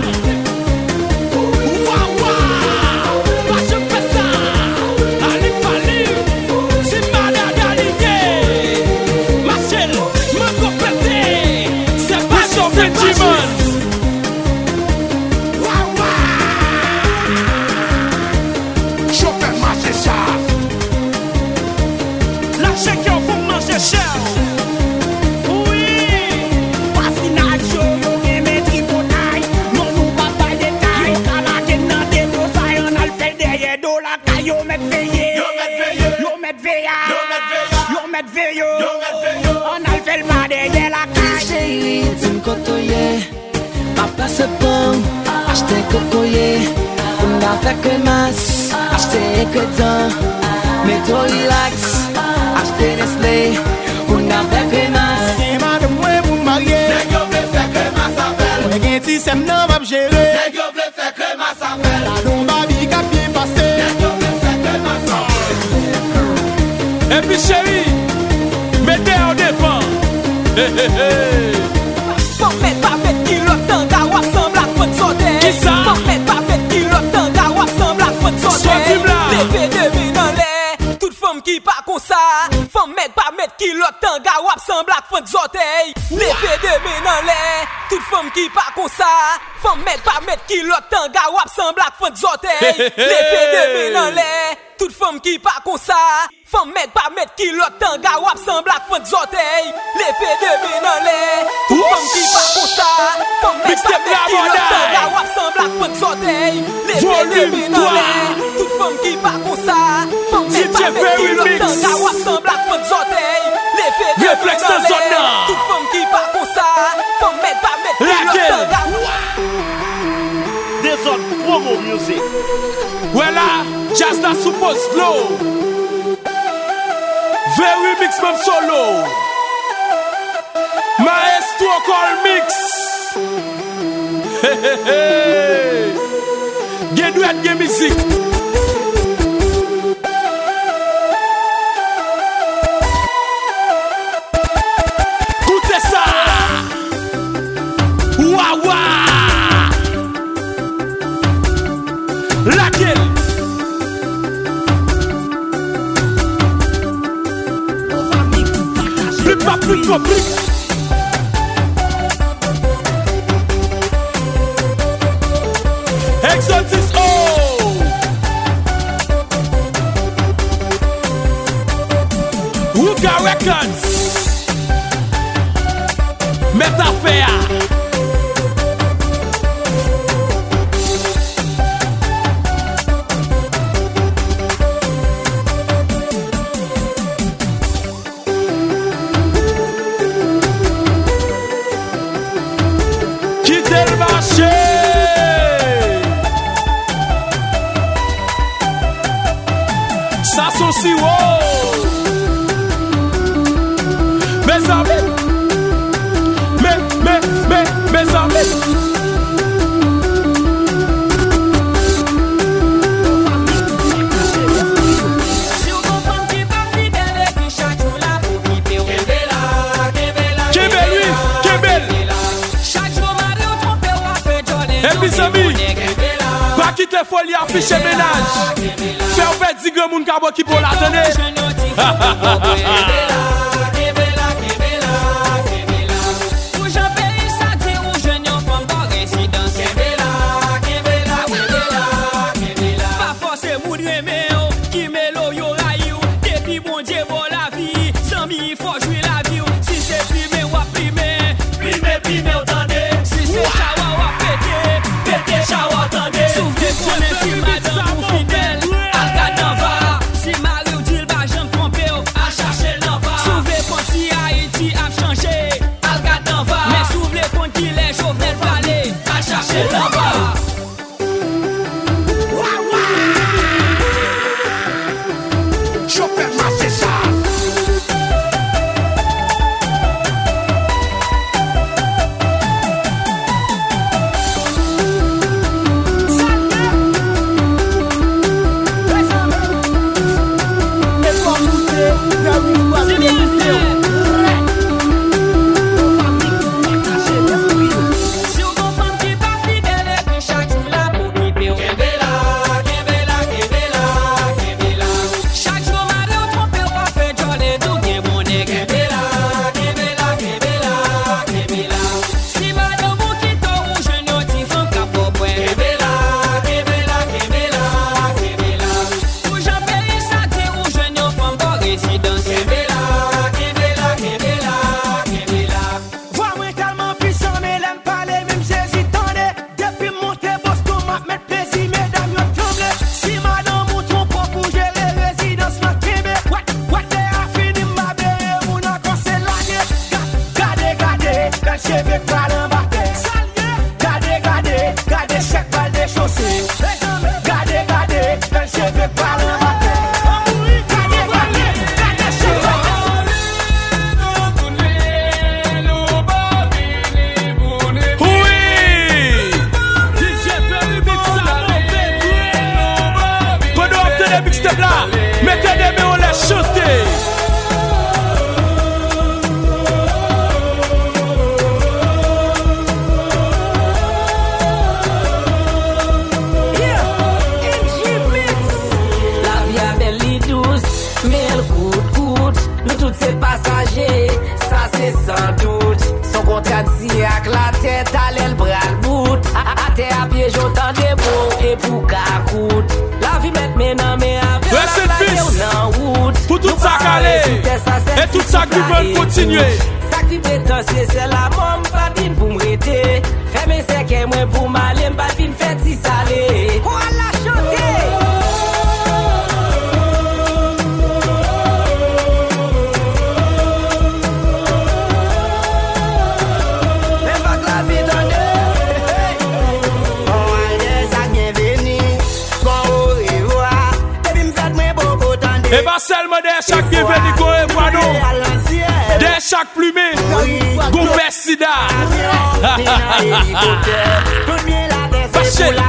Waouh waouh. Pas je fais ça. Ali fali. C'est Dada lié. Machel. Manko pété. C'est pas son petit man. Chauffeur marché ça. La chèque pour manger cher. Oui, parce qu'il n'a yo aimé tripotaille. Non, nous pas de détails. Canadien dans des brosailles, on a le fait derrière dos la caille. Yo met veillé. Yo met veillé. Yo met veillé. Yo met veillé. Yo met veillé. Yo met veillé. On a le fait le mal derrière la caille. Chérie, tu me côtoyais. Papa se pend, acheter cocoyer. On a fait que masse, acheter que temps. Mais toi relax, acheter Nestlé. On a fait que masse. Gen madame mwen pou système nan va gérer. Nèg yo vle fè crème à sa fèl. La non babi ka bien passé. Nèg yo vle fè crème à sa fèl. Et puis chérie, mettez en défense. Faut mettre pas mettre kilo tanga ou ensemble à fond sauter. Qui ça? Faut mettre pas mettre kilo tanga ou ensemble à fond sauter. Sortim là. Levé de main dans l'air, toute femme qui pas comme ça. Faut mettre pas mettre kilo tanga ou ensemble à fond sauter. Levé de main dans l'air, toute femme qui pas comme ça. Faut mettre pas mettre kilo tanga ou ensemble à fond sauter. Levé de main dans l'air, toute femme qui pas comme ça. Faut mettre pas mettre kilo tanga ou ensemble à fond sauter. Levé de main dans l'air, toute femme qui pas comme ça. Faut mettre pas mettre kilo tanga ou ensemble à fond sauter. Levé de main dans l'air, toute femme qui pas comme ça. Faut mettre pas mettre kilo tanga ou ensemble à fond sauter. Levé de main dans l'air, toute femme qui pas comme ça. Faut mettre pas mettre kilo tanga. Des autres promo music. Voilà, just that super slow. Very mix même solo. Maestro call mix. Hey, hey, hey. Get duet, get music. Écoutez ça. Waouh. Laquelle? Plus compliqué. Exotis O. Wuka Records. Metafea. Ça sont si haut. Mes amis. Mes amis. Si on comprend qui pas fidèle et puis chaque jour là pour quitter au Chaque jour Mario trompe ou a fait Johnny. Et puis amis, pas quitter folie afficher ménage. Faire fait 10 grands moun kabo qui pour l'attendre. Ou j'en paye ça dit ou je n'en femme pas résidence. Pas forcément moun aimer qui mélo yo raïou. Depuis bon Dieu bon la vie, sans mi faut jouer la vie. Si c'est primé ou primé, primé entendez. Si c'est chawa ou pété, chawa entendez. Soufflez pour les filles madame ou fidèle. Si Mario dit le bas, j'en trompe, à chercher l'envers. monde continuer. Ça qui prétentieux, c'est la môme, pas vine pour m'rêter. Fais mes secs, moi pour m'aller, pas vine faire si salé. Quoi la chanter? Et bah seulement des chaque qui vient du Corée, des chaque plumé, Goupé Sida. Facile.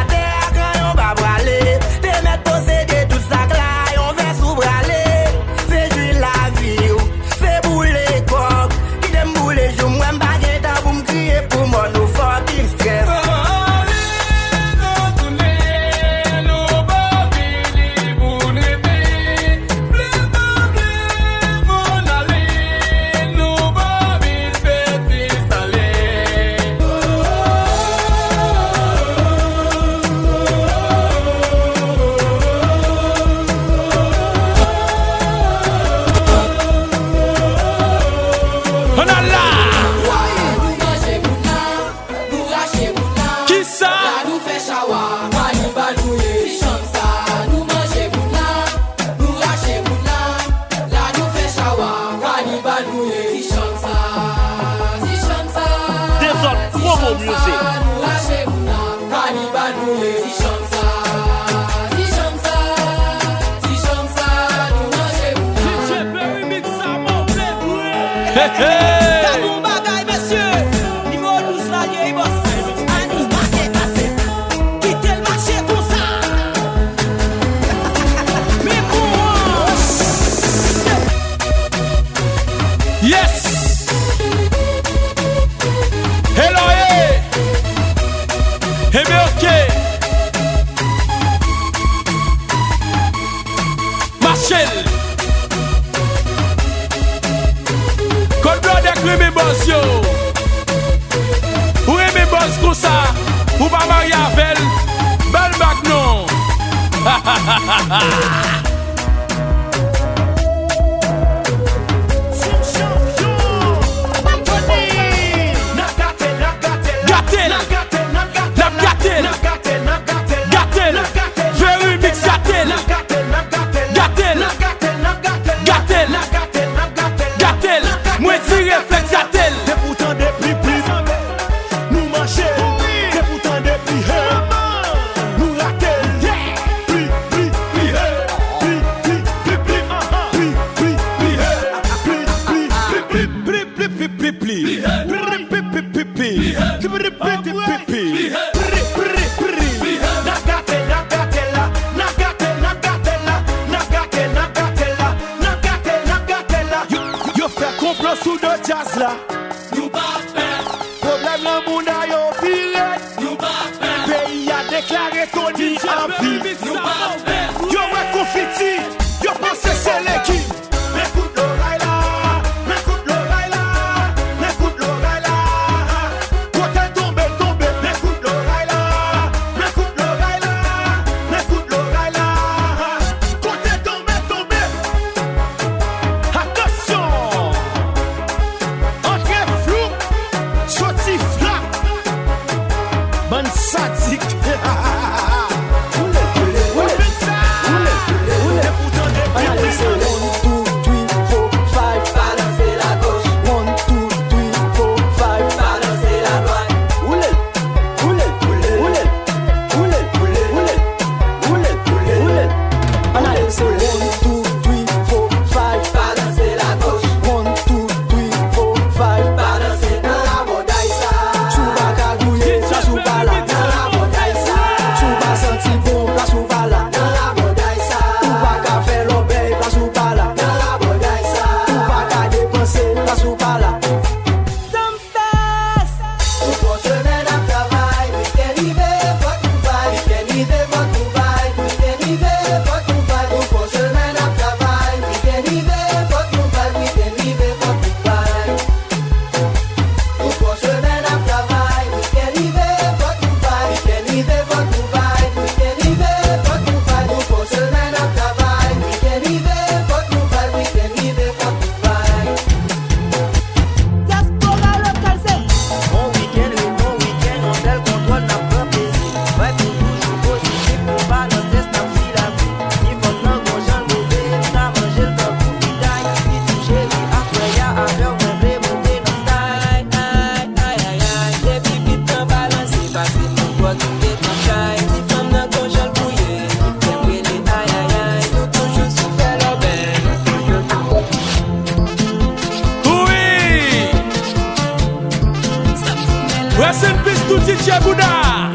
Rest in peace to DJ Bouddha.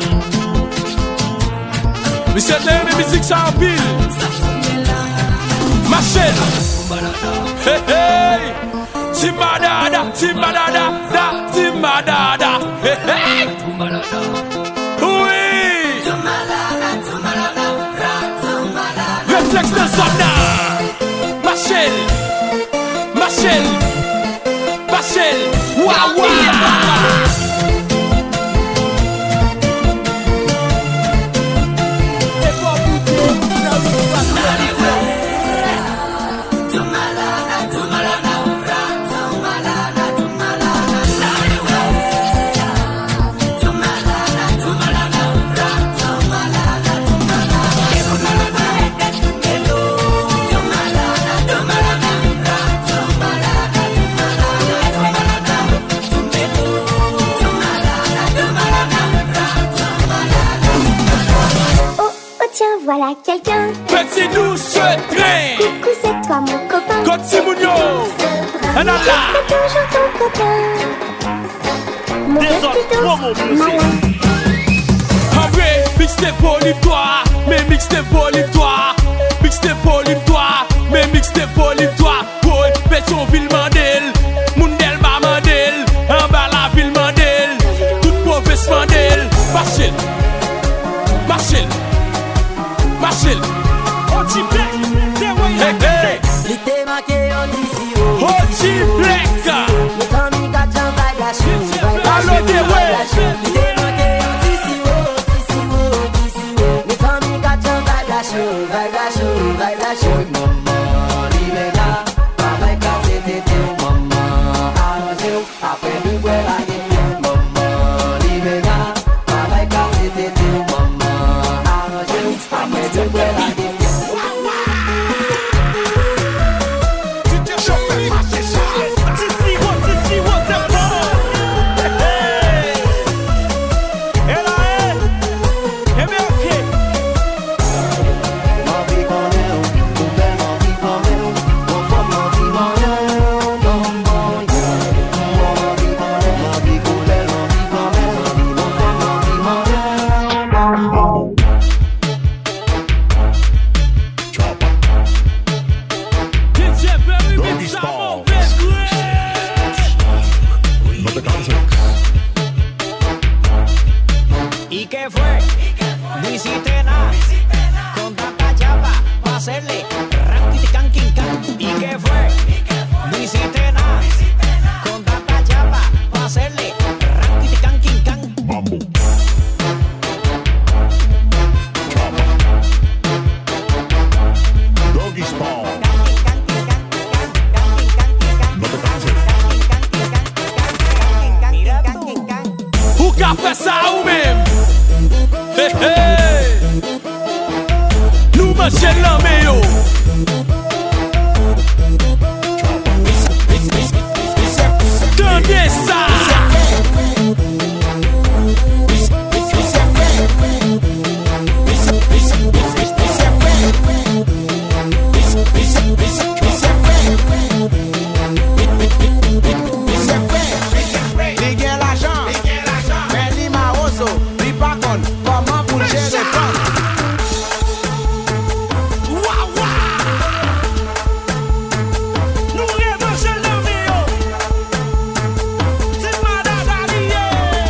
We said the music sans pile. Machel. Hey hey. Timbadada, timbadada, da, timbadada. Hey hey. Oui. Reflex de Zona. Machel. Machel. Machel. Waouh waouh. Voilà quelqu'un. Petit douce train. Coucou, c'est toi mon copain. Cotimunio. Un Allah. C'est toujours ton copain. Mon petit douce malin. En vrai, mixtape pour l'histoire. Mais mixtape pour l'histoire. Mixtape pour l'histoire. Mais mixtape pour l'histoire. Boy, Besson ville Mandel. Mundel ma Mandel. En bas la ville Mandel. Toute mauvaise Mandel. Machel. Machel. Machel. Oti Black. Hey hey. L'été marqué en d'ici. Oti Black. Les amis gâchent va la chou. Allo de ouais. L'été marqué en d'ici. Les amis gâchent va la chou. Va la chou. Maman, libéra. Papa casse tété. Maman, arrangez. Après nous boire la gueule. Maman, libéra. Papa casse tété. Maman, arrangez. Après nous boire la gueule. ¿Y qué fue? No hiciste nada. Con tanta chapa pa' hacerle ranquiticanquincan. ¿Y qué fue? No hiciste nada. Con tanta chapa pa' hacerle ranquiticanquincan. Mambo. Doggy Spawn. No te canses. Ou ka fè sa ou même? Hey hey. Nou manche l'anme yo. Tande sa. Li gen l'argent, men li ma oso, li pa kon, koman pou jere fan. Nou revanche l'anme yo. Ti madada liye.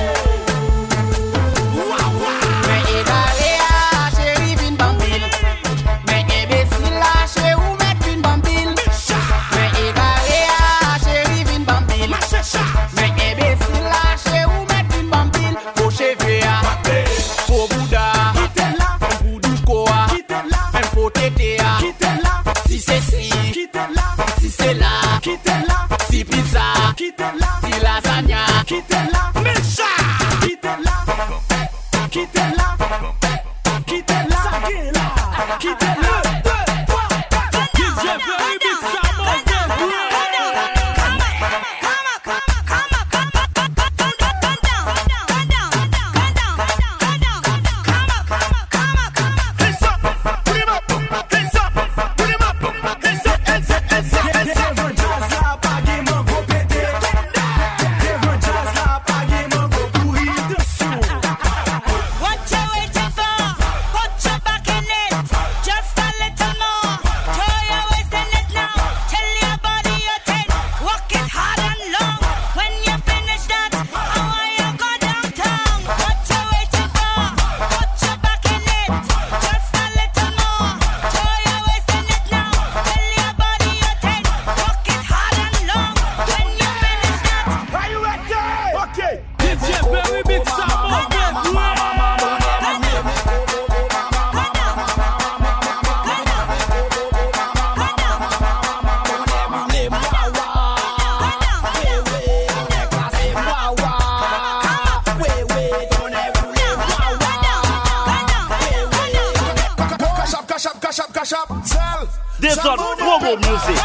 Men edare a chéri vin bambil. Men ebesil a chez ou met vin bambil. Men edare a chéri vin bambil. Men ebesil a chez ou met vin bambil. Fou cheve a, fou bouda, en boudou koa, en fou tete a. Si c'est si, si c'est là, si pizza, si lasagna, Mecha. Devant jazz la pa gen man go pete. Devant jazz la pa This one, Pogo music.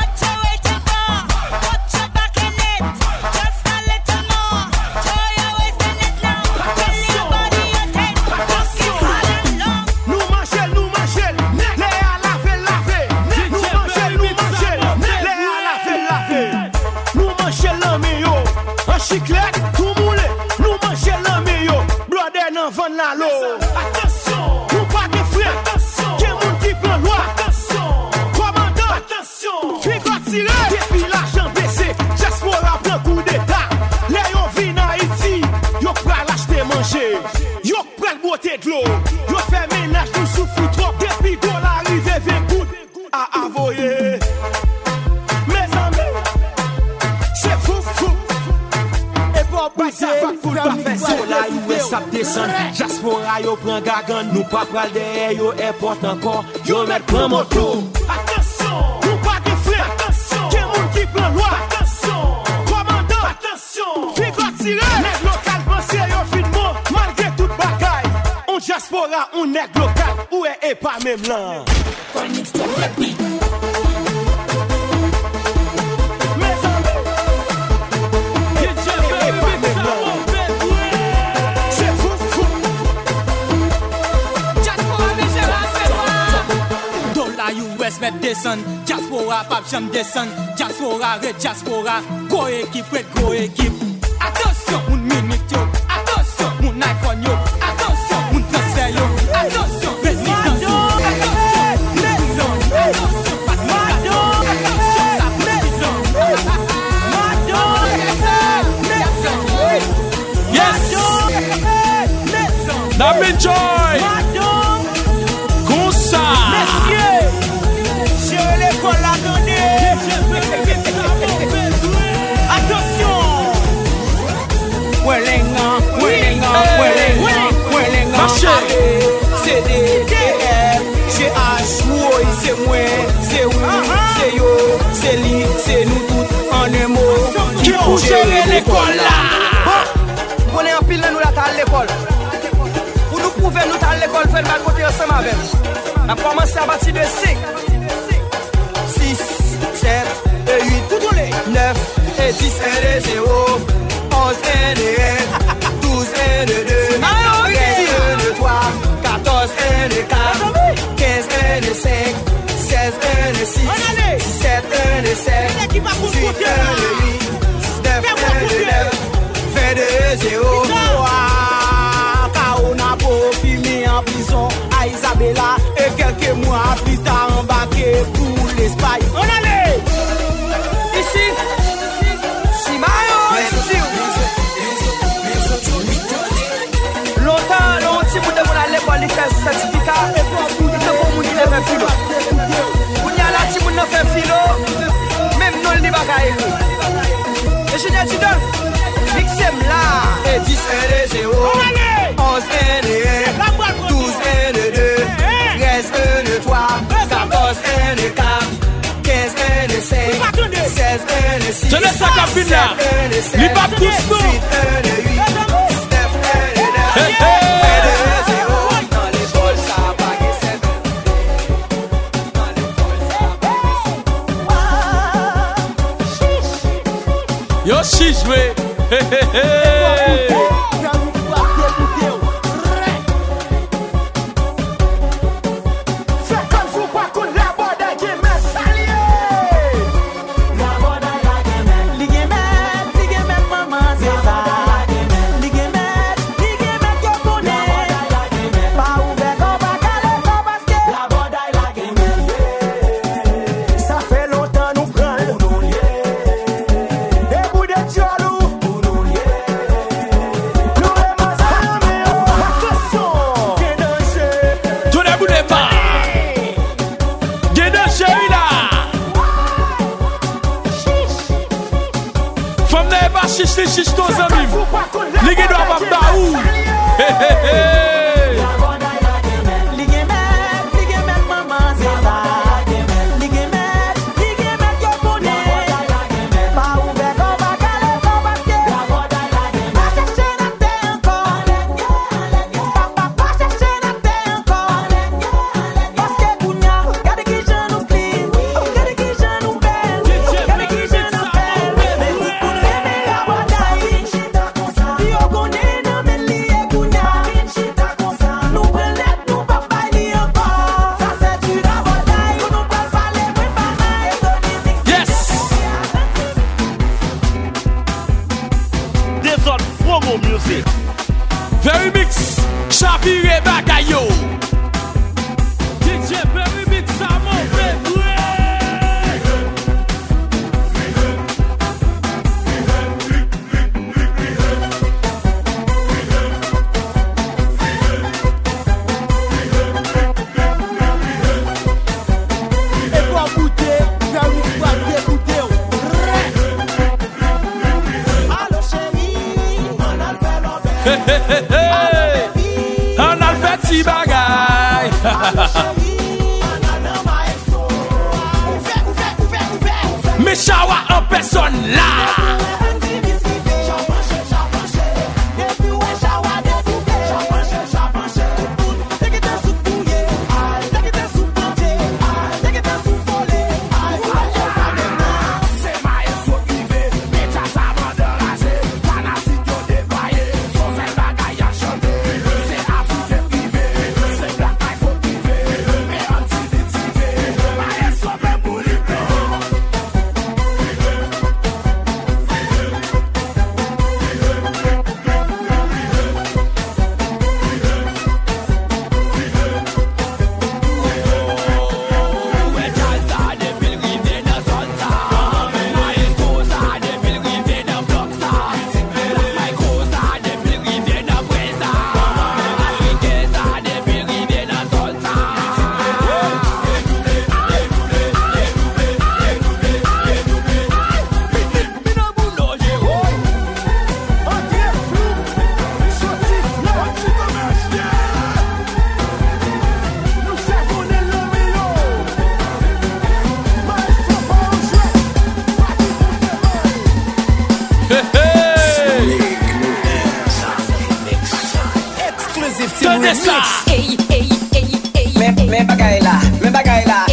Jaspora yo pran gagan, nou pa pral derrière yo airport encore. Yo met pran moto. Attention, nou pa de fle. Attention, ke moun ki pran loi. Attention, commandant. Attention, fi got tire. Nèg lokal pense yo fin mort, malgré tout bagay. On diaspora, on nèg lokal, ou est pas même là. Met descend, diaspora, pap jam descend, diaspora, red diaspora, go équipe, red go équipe. Attention, moun minute yo, attention, moun iPhone yo, attention, moun transfer yo, attention, président yo, attention, attention, patron, attention, sa président, yes, Namin Joy, Kousa. C'est des GH, oui, c'est moi, c'est oui, c'est yo, c'est lui, c'est nous tous en un mot. Qui pour gérer l'école là? On est en pile, nous là à l'école. Pour nous prouver, nous à l'école, faire le côté ensemble avec. On a commencé à partir de 5, 6, 7, et 8, 9, et 10, et 0, 11, et 1, 12, et 2, 13, et 3, 14, et 4, 15, et 5, 16, et 6, 17, et 7, 18, et 8, 19, et 9, 22, 0. Car on a beau filmer en prison à Isabella et quelques mois plus tard embarqué pour l'Espagne. On allait ici, si Mayo, longtemps, si vous devez aller pour l'école certificat et pour vous dire faire philo. Vous n'y allez si vous ne faites philo, même non le bagaille. Et je dis Mixem là, et 10 et 0, 11 et 1, 12 et 2, 13 et 3, 14 et 4, 15 et 5, 16 et 6, 17 et 7, 18 et 8, 19 et 9, 0, dans l'école ça bague 7. Yo chiche we. Hey, hey, hey. Karim. Ligue doit pas baou. Very mix, Chavire Bagayo. DJ Very mix, Amon Et pour goûter, Very mix va t'écouter. Allo chérie, on a fait l'envers. On a le fait si bagaille. Mais Chawa en personne là. Tenez ça. Me bagay la. Me bagay la.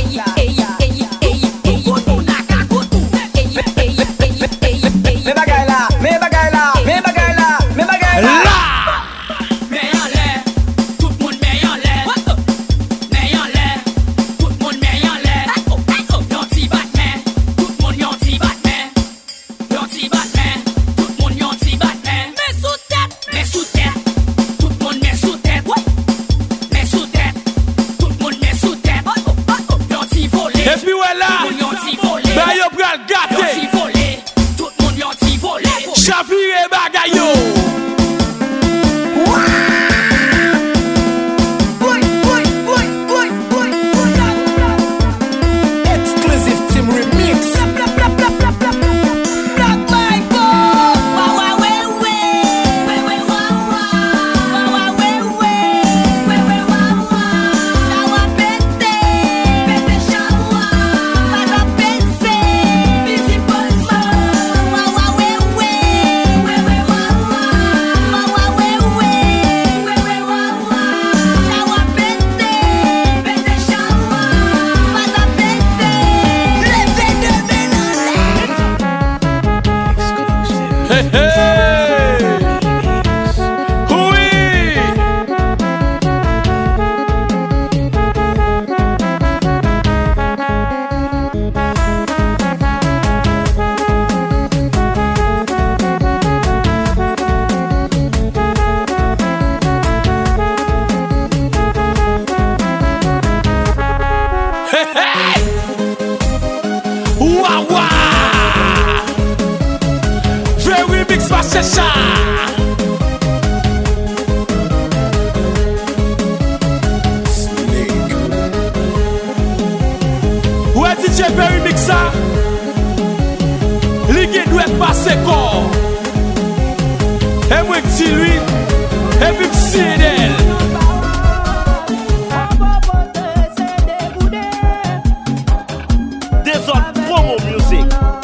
Chavire Bagayo. Exclusive Team Remix. Very mix Machesha. Ouais, DJ Very Mixa. Ligue doit passer corps. Et moi qui lui, et puis c'est d'elle. Des autres promo music.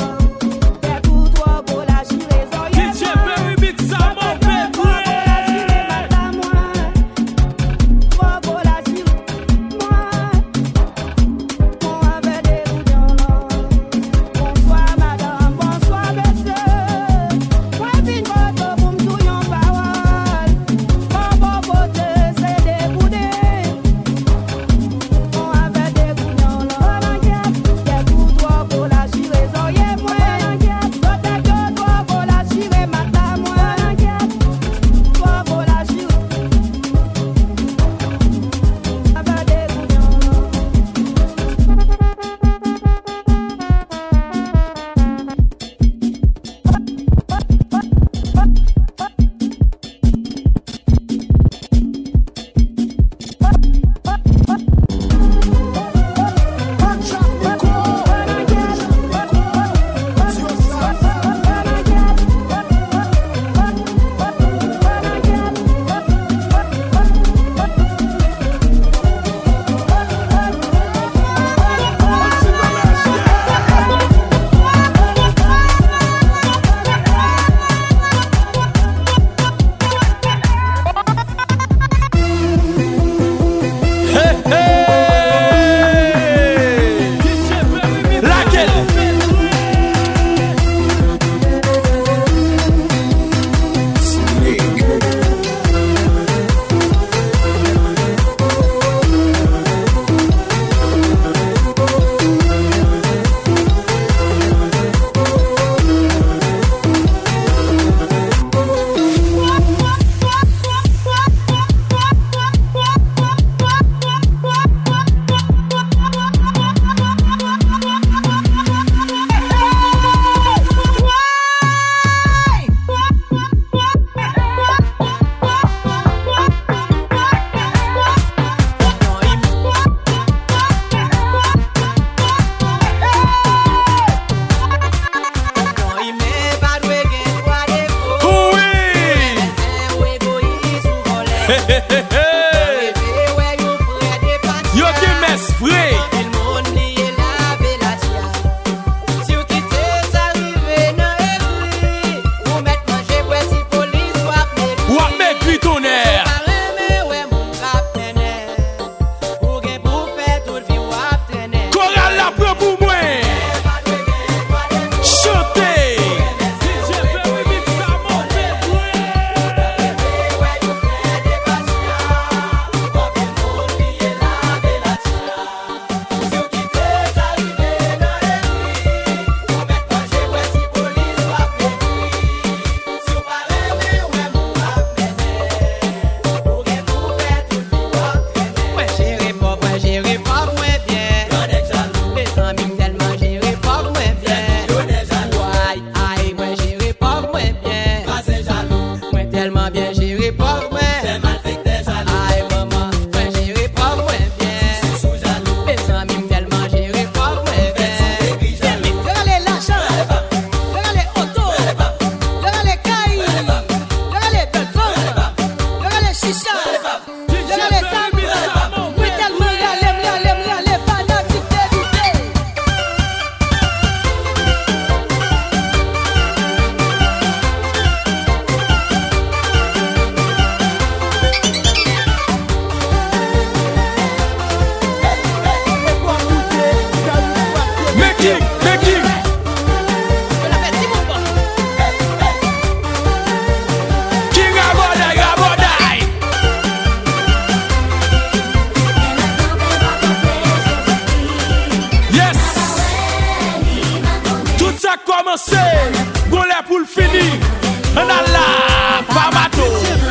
commencé, goulé pour le finir. On a là, pas bateau.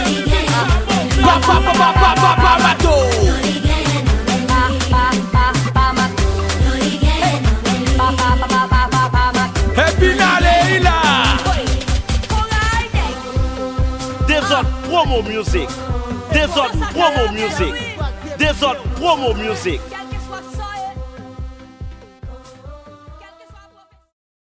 Pas bateau. Et puis allez là. Des autres promo music. Des autres promo music. Des autres promo music.